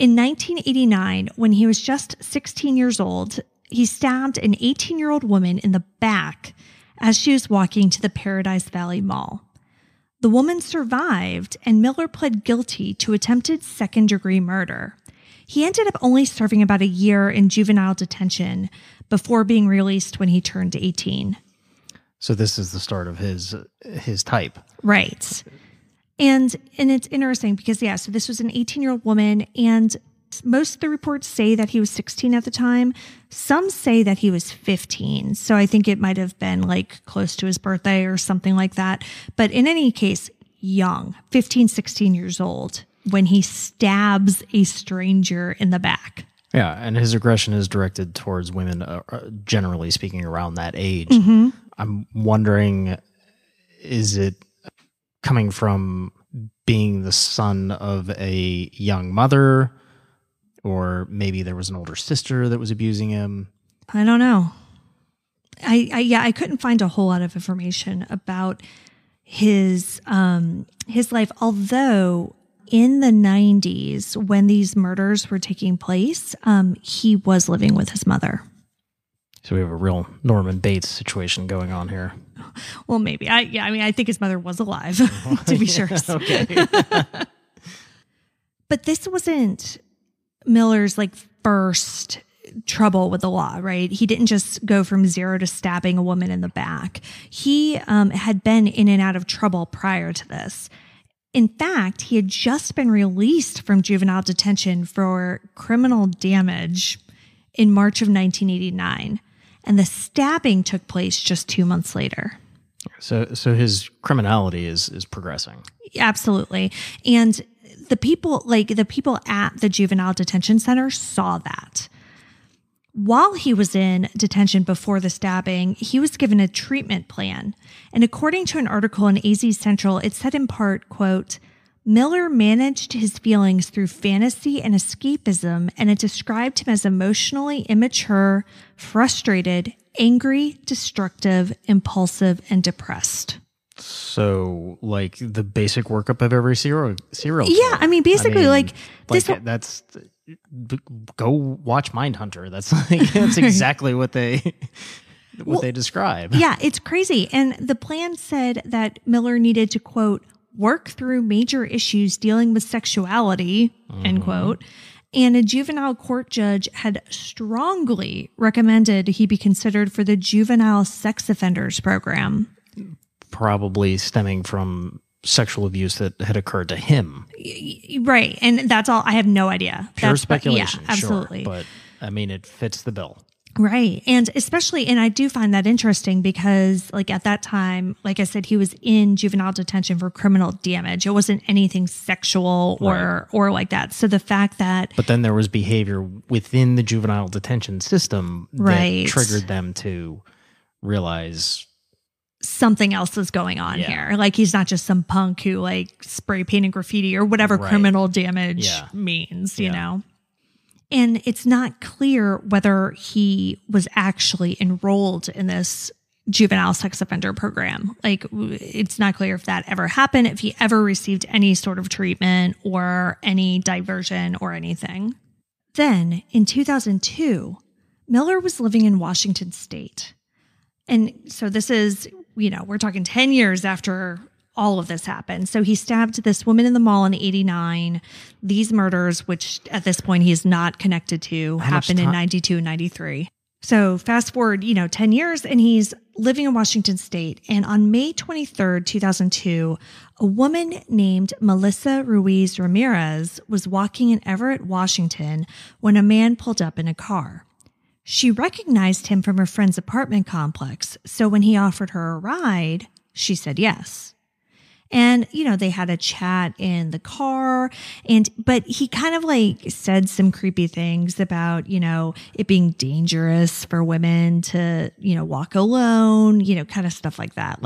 In 1989, when he was just 16 years old, he stabbed an 18-year-old woman in the back as she was walking to the Paradise Valley Mall. The woman survived, and Miller pled guilty to attempted second-degree murder. He ended up only serving about a year in juvenile detention before being released when he turned 18. So this is the start of his type. Right. And it's interesting because, so this was an 18-year-old woman, and most of the reports say that he was 16 at the time. Some say that he was 15. So I think it might have been like close to his birthday or something like that. But in any case, young, 15, 16 years old, when he stabs a stranger in the back. Yeah, and his aggression is directed towards women, generally speaking, around that age. Mm-hmm. I'm wondering, is it coming from being the son of a young mother, or maybe there was an older sister that was abusing him? I don't know. I couldn't find a whole lot of information about his life, although in the 90s, when these murders were taking place, he was living with his mother. So we have a real Norman Bates situation going on here. Well, maybe. I think his mother was alive, to be sure. Okay. But this wasn't Miller's first trouble with the law, right? He didn't just go from zero to stabbing a woman in the back. He had been in and out of trouble prior to this. In fact, he had just been released from juvenile detention for criminal damage in March of 1989. And the stabbing took place just 2 months later. So his criminality is progressing. Absolutely. And the people at the juvenile detention center saw that. While he was in detention before the stabbing, he was given a treatment plan. And according to an article in AZ Central, it said in part, quote, Miller managed his feelings through fantasy and escapism, and it described him as emotionally immature, frustrated, angry, destructive, impulsive, and depressed. So, the basic workup of every serial killer. Yeah, basically, that's go watch Mindhunter. That's exactly what they describe. Yeah, it's crazy. And the plan said that Miller needed to, quote, work through major issues dealing with sexuality, end quote. And a juvenile court judge had strongly recommended he be considered for the juvenile sex offenders program. Probably stemming from sexual abuse that had occurred to him. Right. And that's all. I have no idea. Pure speculation. Yeah, absolutely. Sure, but it fits the bill. Right. And especially, and I do find that interesting because at that time, like I said, he was in juvenile detention for criminal damage. It wasn't anything sexual or like that. So the fact that... But then there was behavior within the juvenile detention system that triggered them to realize... something else is going on here. He's not just some punk who spray painting graffiti or whatever criminal damage means, you know? And it's not clear whether he was actually enrolled in this juvenile sex offender program. It's not clear if that ever happened, if he ever received any sort of treatment or any diversion or anything. Then in 2002, Miller was living in Washington State. And so this is, we're talking 10 years after all of this happened. So he stabbed this woman in the mall in 89. These murders, which at this point he's not connected to, happened in 92 and 93. So fast forward, 10 years, and he's living in Washington State. And on May 23rd, 2002, a woman named Melissa Ruiz Ramirez was walking in Everett, Washington, when a man pulled up in a car. She recognized him from her friend's apartment complex, so when he offered her a ride, she said yes. And, they had a chat in the car, but he kind of said some creepy things about, it being dangerous for women to, walk alone, kind of stuff like that.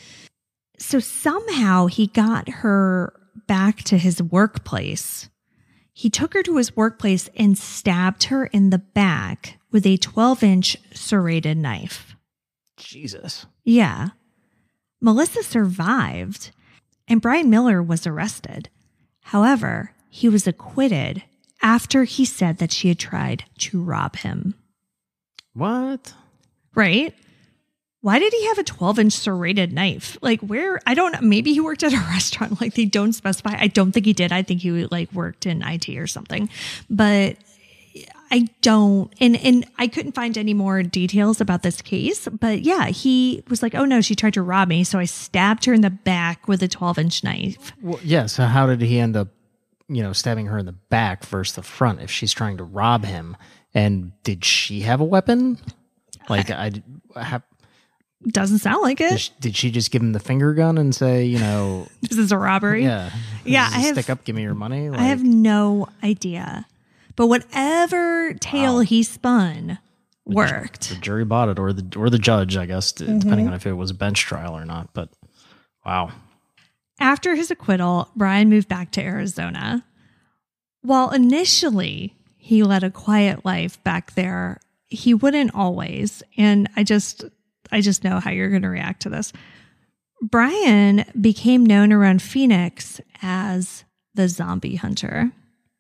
So somehow he got her back to his workplace. He took her to his workplace and stabbed her in the back with a 12-inch serrated knife. Jesus. Yeah. Melissa survived, and Brian Miller was arrested. However, he was acquitted after he said that she had tried to rob him. What? Right? Why did he have a 12-inch serrated knife? Like where? I don't know. Maybe he worked at a restaurant. Like they don't specify. I don't think he did. I think he like worked in IT or something. But I don't. And I couldn't find any more details about this case. But yeah, he was like, oh no, she tried to rob me. So I stabbed her in the back with a 12-inch knife. Well, yeah. So how did he end up, stabbing her in the back versus the front if she's trying to rob him? And did she have a weapon? Like doesn't sound like it. Did she just give him the finger gun and say, this is a robbery? Yeah. Yeah. Stick up, give me your money. I have no idea. But whatever tale he spun worked. The jury bought it, or the judge, I guess, depending on if it was a bench trial or not. But wow. After his acquittal, Brian moved back to Arizona. While initially he led a quiet life back there, he wouldn't always. And I just know how you're going to react to this. Brian became known around Phoenix as the zombie hunter.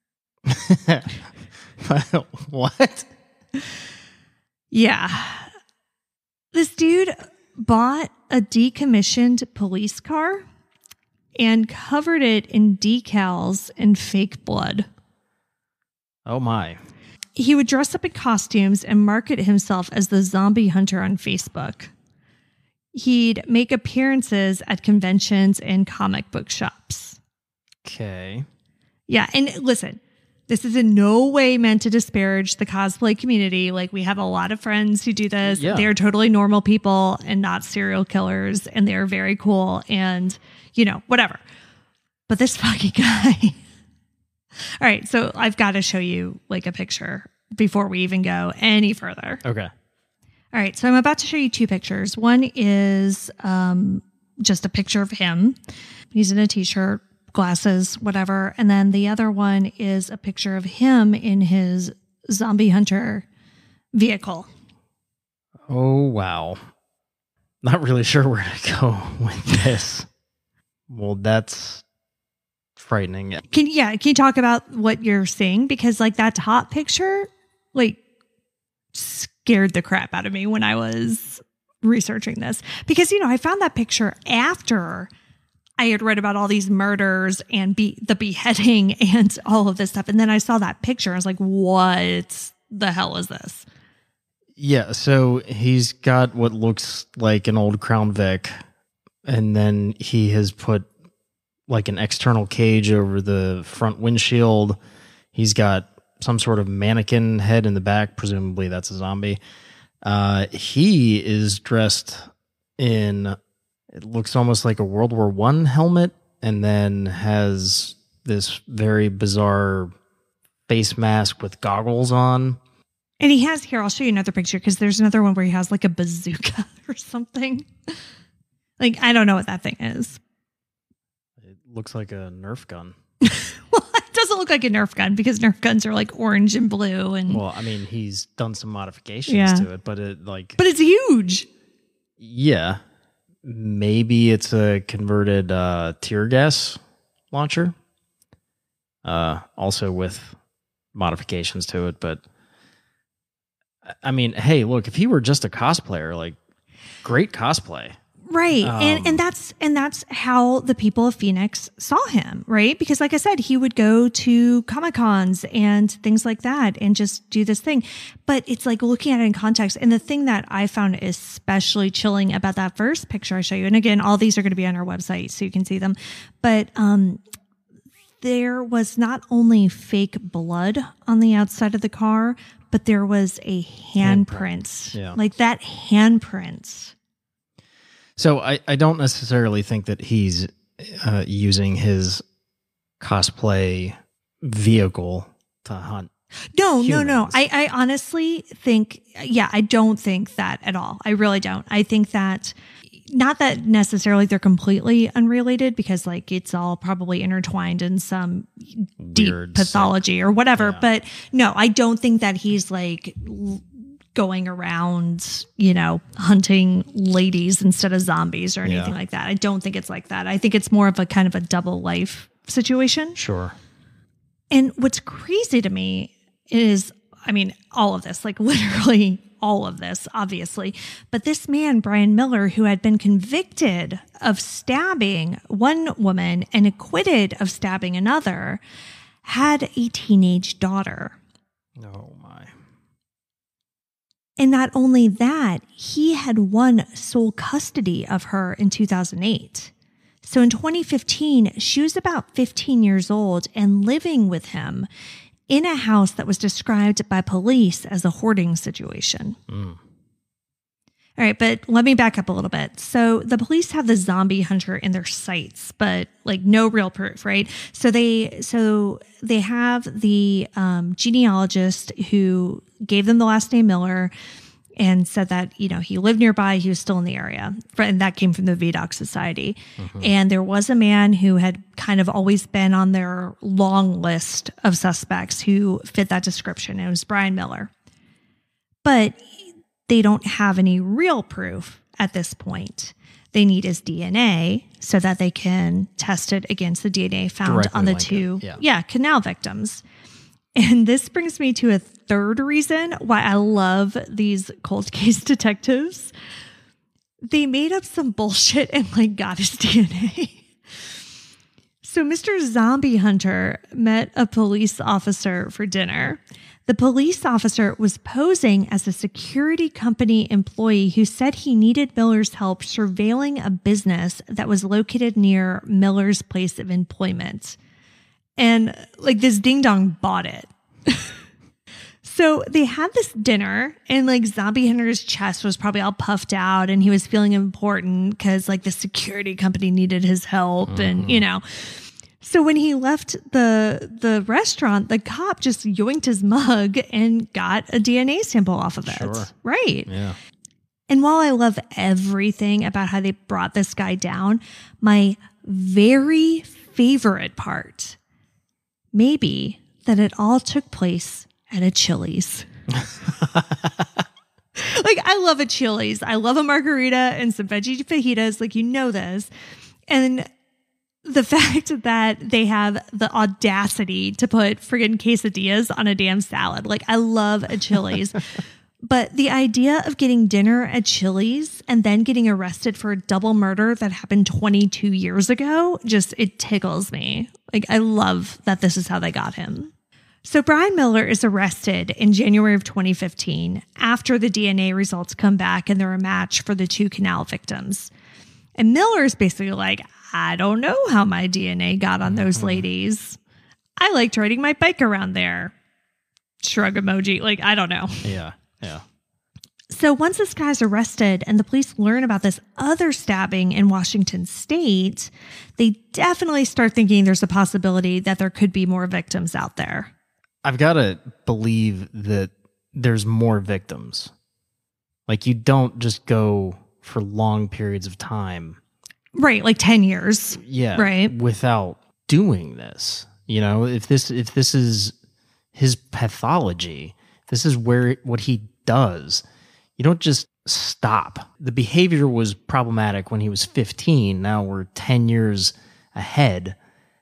What? Yeah. This dude bought a decommissioned police car and covered it in decals and fake blood. Oh my. He would dress up in costumes and market himself as the zombie hunter on Facebook. He'd make appearances at conventions and comic book shops. Okay. Yeah, and listen, this is in no way meant to disparage the cosplay community. Like, we have a lot of friends who do this. Yeah. They're totally normal people and not serial killers, and they're very cool and, whatever. But this fucking guy... All right, so I've got to show you like a picture before we even go any further. Okay. All right, so I'm about to show you two pictures. One is just a picture of him. He's in a t-shirt, glasses, whatever. And then the other one is a picture of him in his zombie hunter vehicle. Oh, wow. Not really sure where to go with this. Well, that's frightening. Can you talk about what you're seeing? Because like that top picture, like scared the crap out of me when I was researching this. Because, I found that picture after I had read about all these murders and the beheading and all of this stuff. And then I saw that picture. I was like, what the hell is this? Yeah, so he's got what looks like an old Crown Vic, and then he has put like an external cage over the front windshield. He's got some sort of mannequin head in the back. Presumably that's a zombie. He is dressed in, it looks almost like a World War I helmet, and then has this very bizarre face mask with goggles on. And he has, here, I'll show you another picture, because there's another one where he has like a bazooka or something. Like, I don't know what that thing is. It looks like a Nerf gun. Well, it doesn't look like a Nerf gun, because Nerf guns are like orange and blue. And well, I mean, he's done some modifications to it, but but it's huge. Yeah. Maybe it's a converted tear gas launcher. Also with modifications to it, but I mean, hey, look, if he were just a cosplayer, like, great cosplay. Right. And that's how the people of Phoenix saw him, right? Because like I said, he would go to Comic-Cons and things like that and just do this thing. But it's like looking at it in context. And the thing that I found especially chilling about that first picture I show you, and again, all these are going to be on our website so you can see them. But there was not only fake blood on the outside of the car, but there was a handprint. Yeah. Like that handprint. So I don't necessarily think that he's using his cosplay vehicle to hunt. No. humans. I honestly think, I don't think that at all. I really don't. I think that, not that necessarily they're completely unrelated, because like it's all probably intertwined in some deep Weird pathology or whatever. Yeah. But no, I don't think that he's like going around, hunting ladies instead of zombies or anything like that. I don't think it's like that. I think it's more of a kind of a double life situation. Sure. And what's crazy to me is, all of this, like literally all of this, obviously. But this man, Brian Miller, who had been convicted of stabbing one woman and acquitted of stabbing another, had a teenage daughter. Oh, my. And not only that, he had won sole custody of her in 2008. So in 2015, she was about 15 years old and living with him in a house that was described by police as a hoarding situation. All right, but let me back up a little bit. So the police have the zombie hunter in their sights, but like no real proof, right? So they have the genealogist who gave them the last name Miller and said that, he lived nearby, he was still in the area. And that came from the VDOC Society. And there was a man who had kind of always been on their long list of suspects who fit that description. It was Brian Miller. But they don't have any real proof at this point. They need his DNA so that they can test it against the DNA found Directly on the link two it. canal victims. And this brings me to a third reason why I love these cold case detectives. They made up some bullshit and got his DNA. So Mr. Zombie Hunter met a police officer for dinner. The police officer was posing as a security company employee who said he needed Miller's help surveilling a business that was located near Miller's place of employment. And this ding dong bought it. So they had this dinner and Zombie Hunter's chest was probably all puffed out and he was feeling important because the security company needed his help and, So when he left the restaurant, the cop just yoinked his mug and got a DNA sample off of it. Sure. Right. Yeah. And while I love everything about how they brought this guy down, my very favorite part maybe that it all took place at a Chili's. I love a Chili's. I love a margarita and some veggie fajitas. This. And the fact that they have the audacity to put friggin' quesadillas on a damn salad. I love a Chili's. But the idea of getting dinner at Chili's and then getting arrested for a double murder that happened 22 years ago, it tickles me. I love that this is how they got him. So Brian Miller is arrested in January of 2015 after the DNA results come back and they're a match for the two canal victims. And Miller's basically I don't know how my DNA got on those ladies. I liked riding my bike around there. Shrug emoji. I don't know. Yeah. Yeah. So once this guy's arrested and the police learn about this other stabbing in Washington state, they definitely start thinking there's a possibility that there could be more victims out there. I've got to believe that there's more victims. You don't just go for long periods of time. Right, 10 years. Yeah. Right. Without doing this. If this is his pathology, this is what he does. You don't just stop. The behavior was problematic when he was 15. Now we're 10 years ahead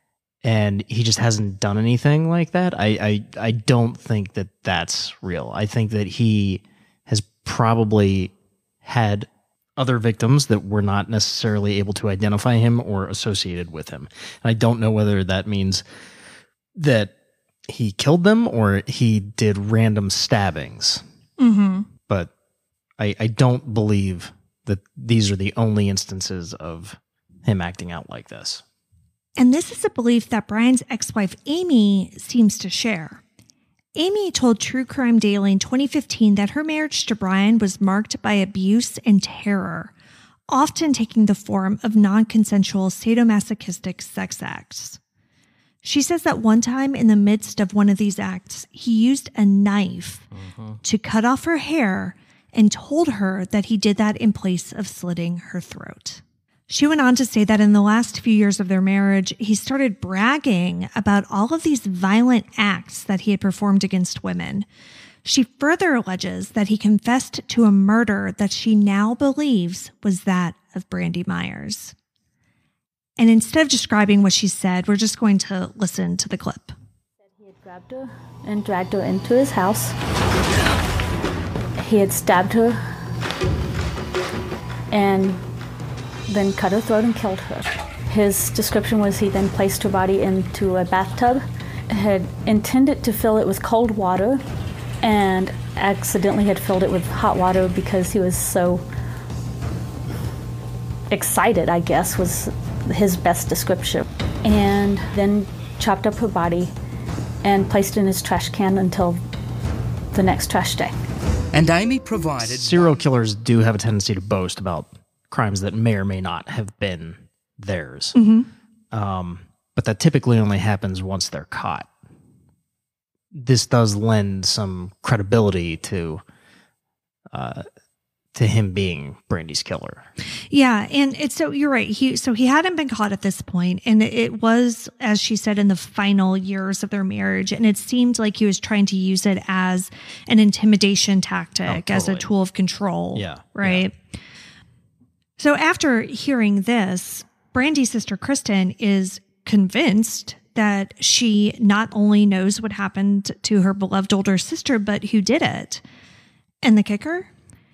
and he just hasn't done anything like that. I don't think that that's real. I think that he has probably had other victims that were not necessarily able to identify him or associated with him. And I don't know whether that means that he killed them or he did random stabbings. Mm-hmm. But I don't believe that these are the only instances of him acting out like this. And this is a belief that Brian's ex-wife, Amy, seems to share. Amy told True Crime Daily in 2015 that her marriage to Brian was marked by abuse and terror, often taking the form of non-consensual sadomasochistic sex acts. She says that one time in the midst of one of these acts, he used a knife to cut off her hair and told her that he did that in place of slitting her throat. She went on to say that in the last few years of their marriage, he started bragging about all of these violent acts that he had performed against women. She further alleges that he confessed to a murder that she now believes was that of Brandy Myers. And instead of describing what she said, we're just going to listen to the clip. He Grabbed her and dragged her into his house. He had stabbed her and then cut her throat and killed her. His description was he then placed her body into a bathtub, had intended to fill it with cold water, and accidentally had filled it with hot water because he was so excited, I guess, was his best description. And then chopped up her body and placed it in his trash can until the next trash day. And Amy provided... Serial killers do have a tendency to boast about crimes that may or may not have been theirs. But that typically only happens once they're caught. This does lend some credibility to him being Brandy's killer. Yeah, and so you're right. He hadn't been caught at this point, and it was, as she said, in the final years of their marriage, and it seemed like he was trying to use it as an intimidation tactic, as a tool of control. Yeah, right. Yeah. So after hearing this, Brandy's sister Kristen is convinced that she not only knows what happened to her beloved older sister, but who did it. And the kicker?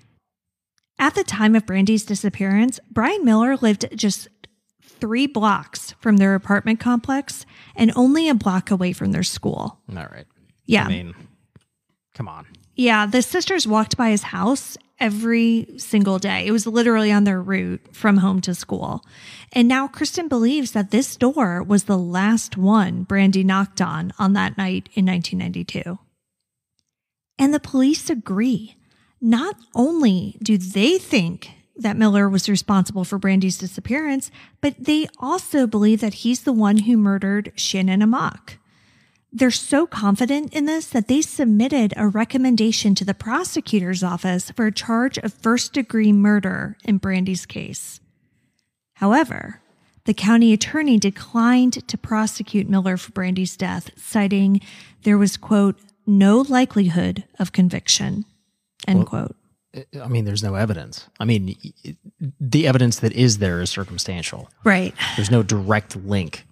At the time of Brandy's disappearance, Brian Miller lived just 3 blocks from their apartment complex and only a block away from their school. All right. Yeah. I mean, come on. Yeah, the sisters walked by his house every single day. It was literally on their route from home to school. And now Kristen believes that this door was the last one Brandy knocked on that night in 1992. And the police agree. Not only do they think that Miller was responsible for Brandy's disappearance, but they also believe that he's the one who murdered Shannon Amok. They're so confident in this that they submitted a recommendation to the prosecutor's office for a charge of first-degree murder in Brandy's case. However, the county attorney declined to prosecute Miller for Brandy's death, citing there was, quote, no likelihood of conviction. End quote. I mean, there's no evidence. I mean, the evidence that is there is circumstantial. Right. There's no direct link,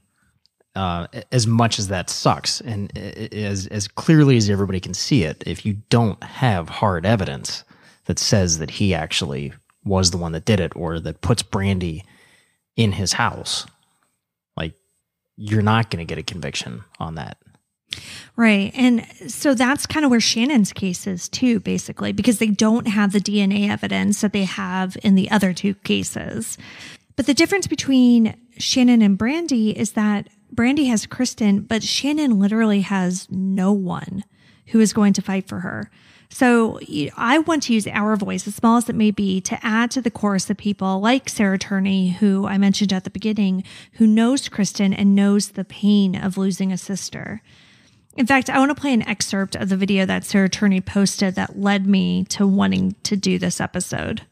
as much as that sucks. And as clearly as everybody can see it, if you don't have hard evidence that says that he actually was the one that did it or that puts Brandy in his house, like, you're not going to get a conviction on that. Right. And so that's kind of where Shannon's case is too, basically, because they don't have the DNA evidence that they have in the other 2 cases. But the difference between Shannon and Brandy is that Brandy has Kristen, but Shannon literally has no one who is going to fight for her. So I want to use our voice, as small as it may be, to add to the chorus of people like Sarah Turney, who I mentioned at the beginning, who knows Kristen and knows the pain of losing a sister. In fact, I want to play an excerpt of the video that Sarah Turney posted that led me to wanting to do this episode.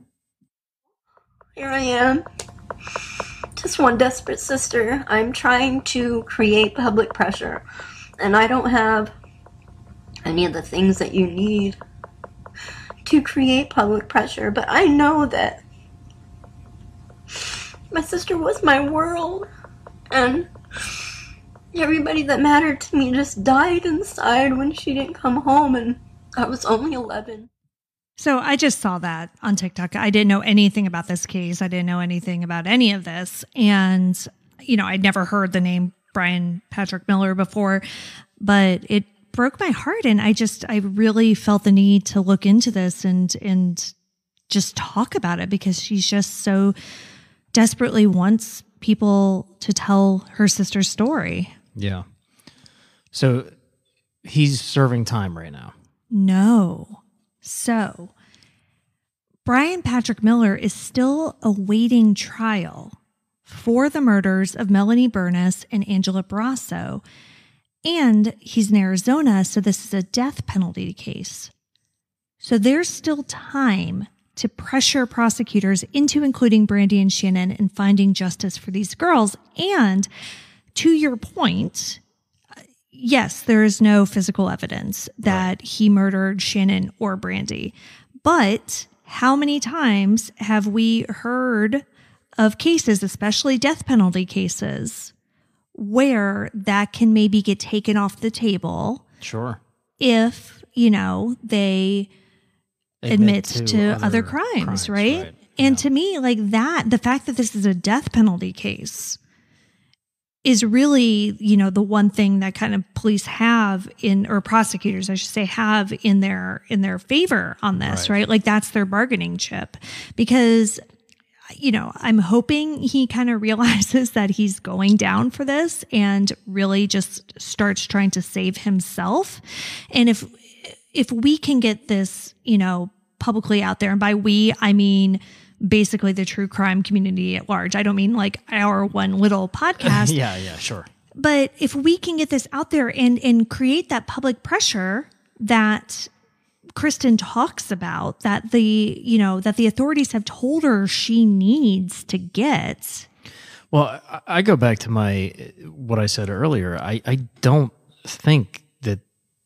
Here I am, just one desperate sister. I'm trying to create public pressure, and I don't have any of the things that you need to create public pressure, but I know that my sister was my world, and everybody that mattered to me just died inside when she didn't come home, and I was only 11. So I just saw that on TikTok. I didn't know anything about this case. I didn't know anything about any of this. And, I'd never heard the name Brian Patrick Miller before, but it broke my heart. And I really felt the need to look into this and just talk about it, because she's just so desperately wants people to tell her sister's story. Yeah. So he's serving time right now. No. So Brian Patrick Miller is still awaiting trial for the murders of Melanie Burness and Angela Barrasso. And he's in Arizona, so this is a death penalty case. So there's still time to pressure prosecutors into including Brandy and Shannon and finding justice for these girls. And to your point, yes, there is no physical evidence that he murdered Shannon or Brandy. But how many times have we heard of cases, especially death penalty cases, where that can maybe get taken off the table Sure. if, they admit to other crimes, right? And to me, like that, the fact that this is a death penalty case is really, the one thing that kind of police have or prosecutors, I should say, have in their favor on this, right? Like that's their bargaining chip, because I'm hoping he kind of realizes that he's going down for this and really just starts trying to save himself. And if we can get this, publicly out there, and by we, I mean basically the true crime community at large. I don't mean like our one little podcast. Yeah, sure. But if we can get this out there and create that public pressure that Kristen talks about, that the authorities have told her she needs to get. Well, I go back to what I said earlier. I don't think that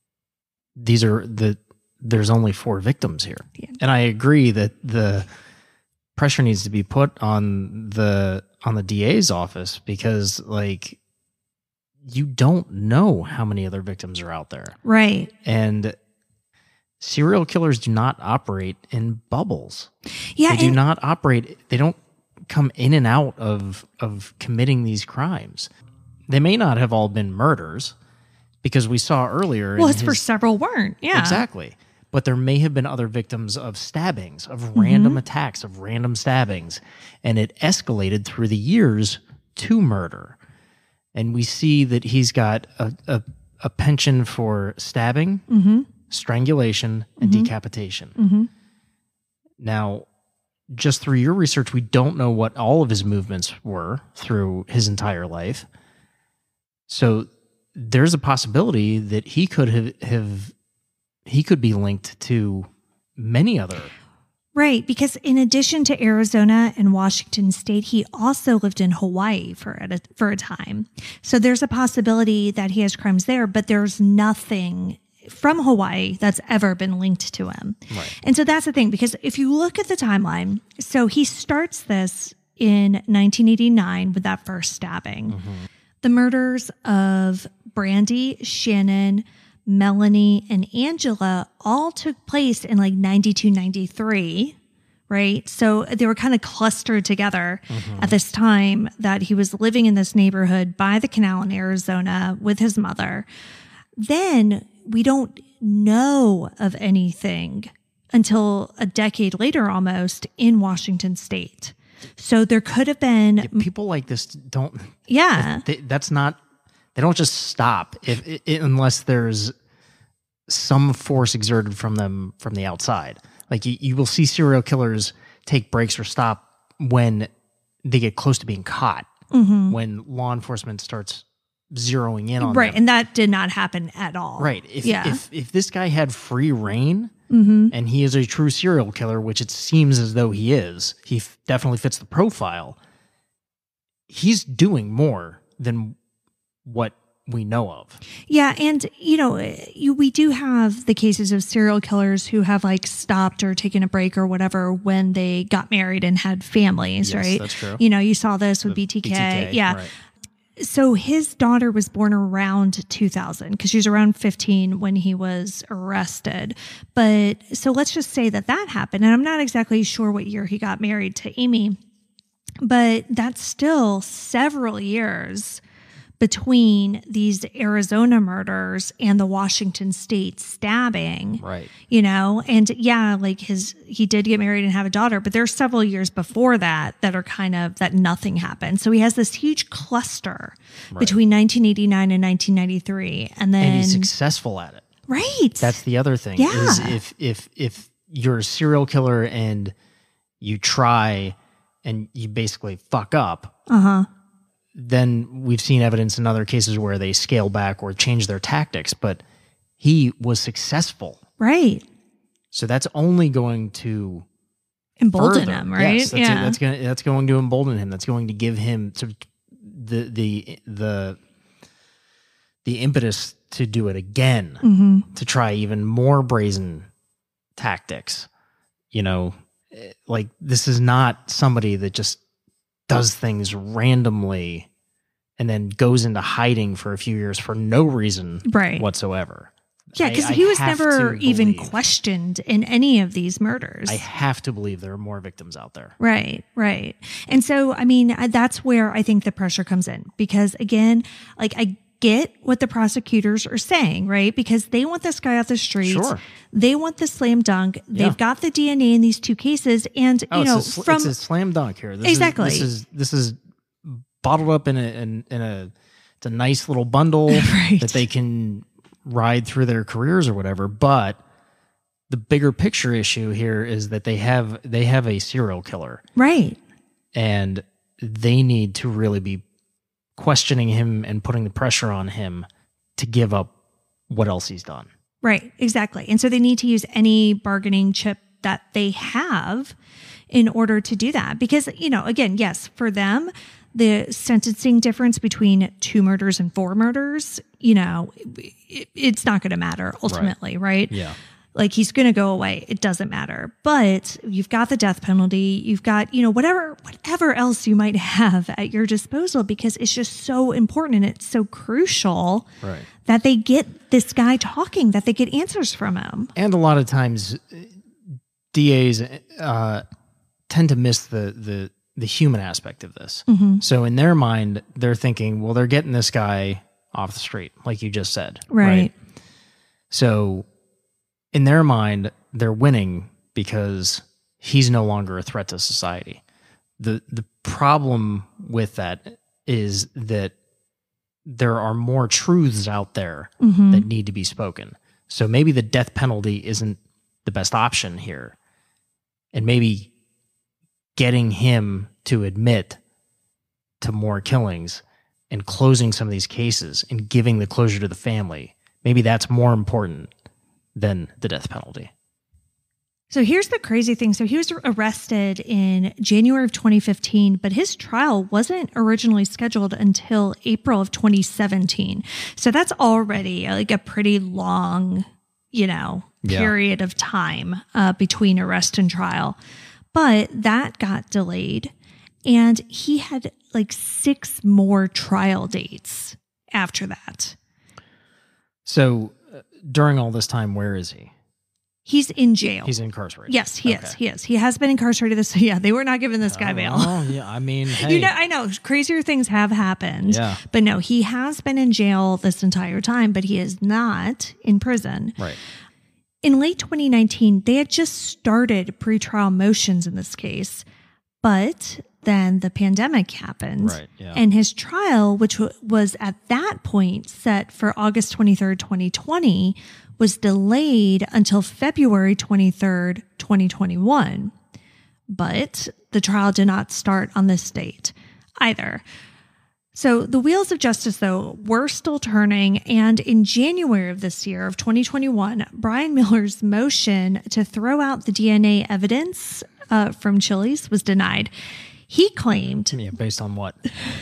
there's only 4 victims here. Yeah. And I agree that the pressure needs to be put on the DA's office, because like you don't know how many other victims are out there. Right. And serial killers do not operate in bubbles. Yeah. They do not operate. They don't come in and out of committing these crimes. They may not have all been murders, because we saw earlier. Well, for several weren't. Yeah. Exactly. But there may have been other victims of stabbings, of random attacks, of random stabbings. And it escalated through the years to murder. And we see that he's got a penchant for stabbing, strangulation, and decapitation. Now, just through your research, we don't know what all of his movements were through his entire life. So there's a possibility that he could he could be linked to many other. Right, because in addition to Arizona and Washington State, he also lived in Hawaii for a time. So there's a possibility that he has crimes there, but there's nothing from Hawaii that's ever been linked to him. Right. And so that's the thing, because if you look at the timeline, so he starts this in 1989 with that first stabbing. The murders of Brandy, Shannon, Melanie, and Angela all took place in like 92, 93, right? So they were kind of clustered together at this time that he was living in this neighborhood by the canal in Arizona with his mother. Then we don't know of anything until a decade later almost in Washington State. So there could have been... Yeah, people like this don't... Yeah. They don't just stop unless there's some force exerted from them from the outside. Like you will see serial killers take breaks or stop when they get close to being caught, when law enforcement starts zeroing in on them. Right, and that did not happen at all. Right. If this guy had free reign and he is a true serial killer, which it seems as though he is, he definitely fits the profile, he's doing more than what we know of. Yeah, and we do have the cases of serial killers who have like stopped or taken a break or whatever when they got married and had families, yes, right? That's true. You saw this with BTK. Yeah. Right. So his daughter was born around 2000 because she was around 15 when he was arrested. But so let's just say that happened. And I'm not exactly sure what year he got married to Amy, but that's still several years between these Arizona murders and the Washington State stabbing. Right. And yeah, like he did get married and have a daughter, but there's several years before that are kind of that nothing happened. So he has this huge cluster between 1989 and 1993. And he's successful at it. Right. That's the other thing. Yeah. Is if you're a serial killer and you try and you basically fuck up, then we've seen evidence in other cases where they scale back or change their tactics, but he was successful. Right. So that's only going to embolden him, right? Yes, that's going to embolden him. That's going to give him the impetus to do it again, to try even more brazen tactics. Like this is not somebody that just does things randomly and then goes into hiding for a few years for no reason Right. whatsoever. Yeah, because I he was have never to even believe- questioned in any of these murders. I have to believe there are more victims out there. Right, right. And so, I mean, that's where I think the pressure comes in because, again, like I get what the prosecutors are saying, right? Because they want this guy off the street. Sure. They want the slam dunk. They've Yeah. got the DNA in these two cases. And, you know, it's from it's a slam dunk here. Exactly. This is bottled up in it's a nice little bundle Right. that they can ride through their careers or whatever. But the bigger picture issue here is that they have a serial killer, right. and they need to really be questioning him and putting the pressure on him to give up what else he's done. Right, exactly. And so they need to use any bargaining chip that they have in order to do that. Because, you know, again, yes, for them, the sentencing difference between 2 murders and 4 murders, you know, it's not going to matter ultimately, right? Yeah. Like he's going to go away. It doesn't matter. But you've got the death penalty. You've got, you know, whatever else you might have at your disposal because it's just so important and it's so crucial Right. that they get this guy talking, that they get answers from him. And a lot of times DAs tend to miss the human aspect of this. Mm-hmm. So in their mind, they're thinking, well, they're getting this guy off the street, like you just said. Right. So in their mind, they're winning because he's no longer a threat to society. The problem with that is that there are more truths out there that need to be spoken. So maybe the death penalty isn't the best option here. And maybe getting him to admit to more killings and closing some of these cases and giving the closure to the family, maybe that's more important than the death penalty. So here's the crazy thing. So he was arrested in January of 2015, but his trial wasn't originally scheduled until April of 2017. So that's already like a pretty long, you know, Yeah. period of time between arrest and trial. But that got delayed. And he had like 6 more trial dates after that. So during all this time, where is he? He's in jail. He's incarcerated. Yes, he is. He is. He has been incarcerated. So yeah, they were not giving this guy bail. Oh, yeah. I mean, hey. You know, I know crazier things have happened. Yeah. But no, he has been in jail this entire time, but he is not in prison. Right. In late 2019, they had just started pretrial motions in this case, but then the pandemic happened. Right, yeah. And his trial, which was at that point set for August 23rd, 2020, was delayed until February 23rd, 2021. But the trial did not start on this date either. So the wheels of justice, though, were still turning. And in January of this year, of 2021, Brian Miller's motion to throw out the DNA evidence from Chili's was denied. He claimed, Yeah, based on what?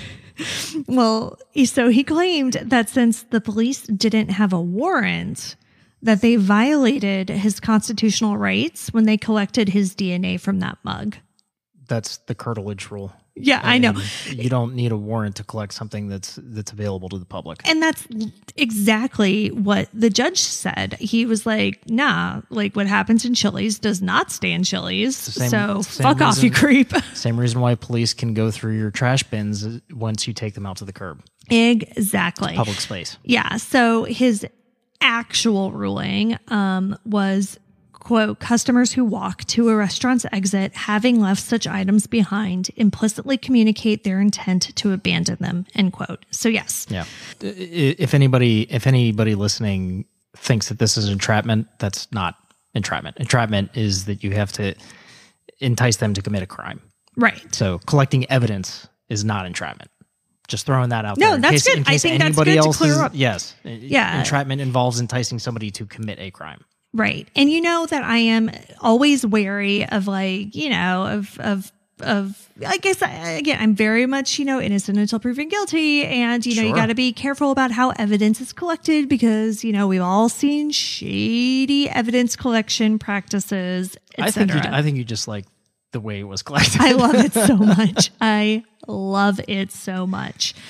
well, so he claimed that since the police didn't have a warrant, that they violated his constitutional rights when they collected his DNA from that mug. That's the curtilage rule. Yeah, I know. You don't need a warrant to collect something that's available to the public. And that's exactly what the judge said. He was like, nah, like what happens in Chili's does not stay in Chili's. So fuck off, you creep. Same reason why police can go through your trash bins once you take them out to the curb. Exactly. Public space. Yeah. So his actual ruling was, quote, customers who walk to a restaurant's exit having left such items behind implicitly communicate their intent to abandon them, end quote. So yes. Yeah. If anybody listening thinks that this is entrapment, that's not entrapment. Entrapment is that you have to entice them to commit a crime. Right. So collecting evidence is not entrapment. Just throwing that out No, there. that's good. I think that's good to clear up. Yes. Yeah. Entrapment involves enticing somebody to commit a crime. Right. And you know that I am always wary of like, you know, of I guess, again, I'm very much, you know, innocent until proven guilty. And, you know, you Sure. got to be careful about how evidence is collected because, you know, we've all seen shady evidence collection practices, I etc. think you just like the way it was collected. I love it so much. I love it so much.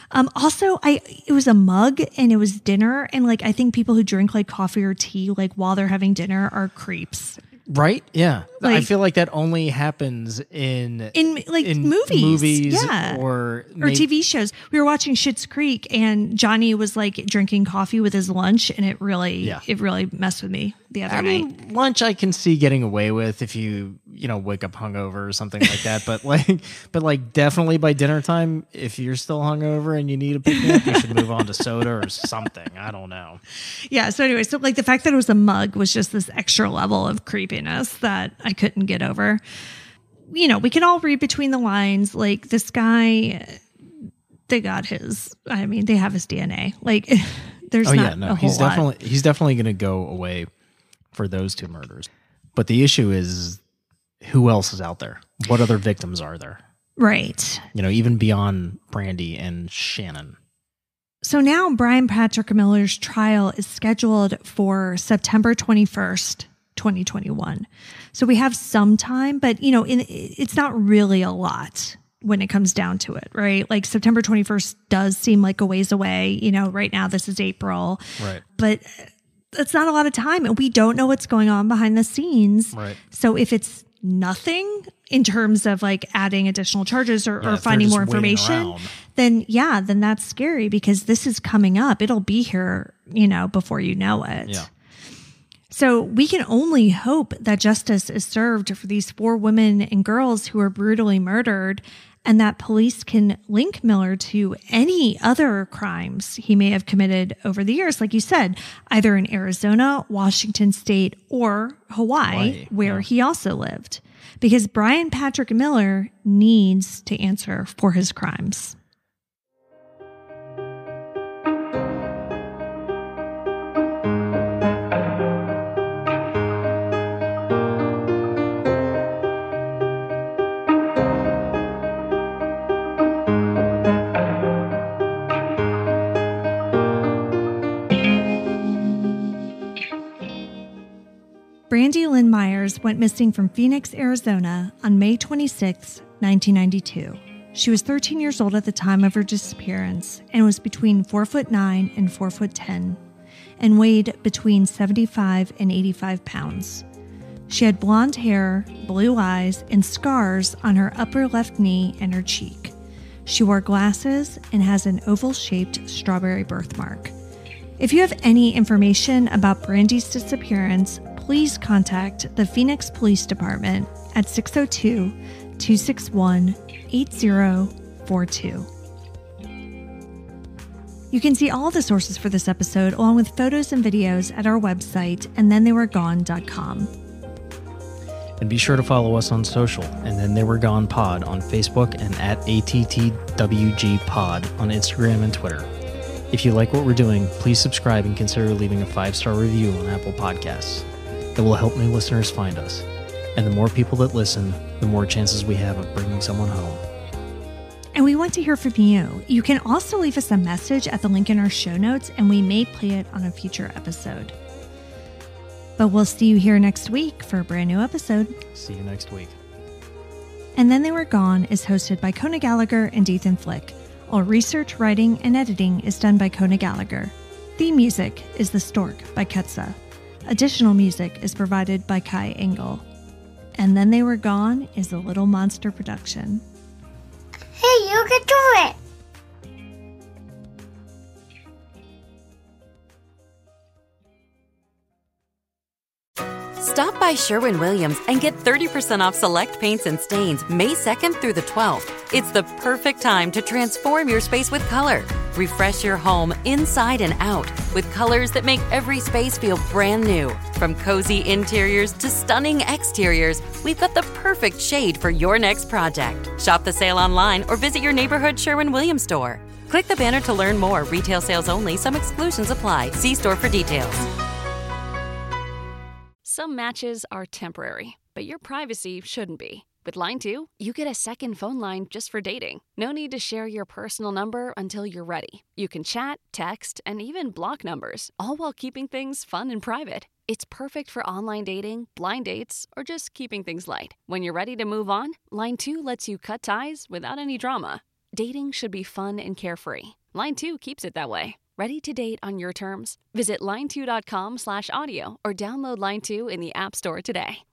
Also, it was a mug and it was dinner. And like, I think people who drink like coffee or tea, like while they're having dinner are creeps. Right? Yeah. I Like- feel like that only happens in Movies. or Or TV shows. We were watching Schitt's Creek and Johnny was like drinking coffee with his lunch and it really messed with me the other night. Lunch I can see getting away with if you wake up hungover or something like that. but like definitely by dinner time, if you're still hungover and you need a pick me up, you should move on to soda or something. I don't know. Yeah. So anyway, so like the fact that it was a mug was just this extra level of creepiness that I couldn't get over. We can all read between the lines. Like this guy, they have his DNA. Like there's a whole lot. He's definitely going to go away for those two murders. But the issue is, who else is out there? What other victims are there? Right. Even beyond Brandy and Shannon. So now Brian Patrick Miller's trial is scheduled for September 21st, 2021. So we have some time, but it's not really a lot when it comes down to it, right? Like September 21st does seem like a ways away. Right now this is April. Right. But it's not a lot of time and we don't know what's going on behind the scenes. Right. So if it's nothing in terms of like adding additional charges or finding more information, then that's scary because this is coming up. It'll be here, before you know it. Yeah. So we can only hope that justice is served for these 4 women and girls who were brutally murdered and that police can link Miller to any other crimes he may have committed over the years, like you said, either in Arizona, Washington State, or Hawaii, where he also lived. Because Brian Patrick Miller needs to answer for his crimes. Brandy Lynn Myers went missing from Phoenix, Arizona on May 26, 1992. She was 13 years old at the time of her disappearance and was between 4'9" and 4'10" and weighed between 75 and 85 pounds. She had blonde hair, blue eyes, and scars on her upper left knee and her cheek. She wore glasses and has an oval-shaped strawberry birthmark. If you have any information about Brandy's disappearance, please contact the Phoenix Police Department at 602-261-8042. You can see all the sources for this episode along with photos and videos at our website, andthentheyweregone.com. And be sure to follow us on social, and Then They Were Gone Pod on Facebook and at ATTWG Pod on Instagram and Twitter. If you like what we're doing, please subscribe and consider leaving a 5-star review on Apple Podcasts. It will help new listeners find us. And the more people that listen, the more chances we have of bringing someone home. And we want to hear from you. You can also leave us a message at the link in our show notes, and we may play it on a future episode. But we'll see you here next week for a brand new episode. See you next week. And Then They Were Gone is hosted by Kona Gallagher and Ethan Flick. All research, writing, and editing is done by Kona Gallagher. Theme music is The Stork by Ketsa. Additional music is provided by Kai Engel. And Then They Were Gone is a Little Monster production. Hey, you can do it! Stop by Sherwin-Williams and get 30% off select paints and stains May 2nd through the 12th. It's the perfect time to transform your space with color. Refresh your home inside and out with colors that make every space feel brand new. From cozy interiors to stunning exteriors, we've got the perfect shade for your next project. Shop the sale online or visit your neighborhood Sherwin-Williams store. Click the banner to learn more. Retail sales only. Some exclusions apply. See store for details. Some matches are temporary, but your privacy shouldn't be. With Line 2, you get a second phone line just for dating. No need to share your personal number until you're ready. You can chat, text, and even block numbers, all while keeping things fun and private. It's perfect for online dating, blind dates, or just keeping things light. When you're ready to move on, Line 2 lets you cut ties without any drama. dating should be fun and carefree. Line 2 keeps it that way. Ready to date on your terms? Visit line2.com/audio or download Line 2 in the App Store today.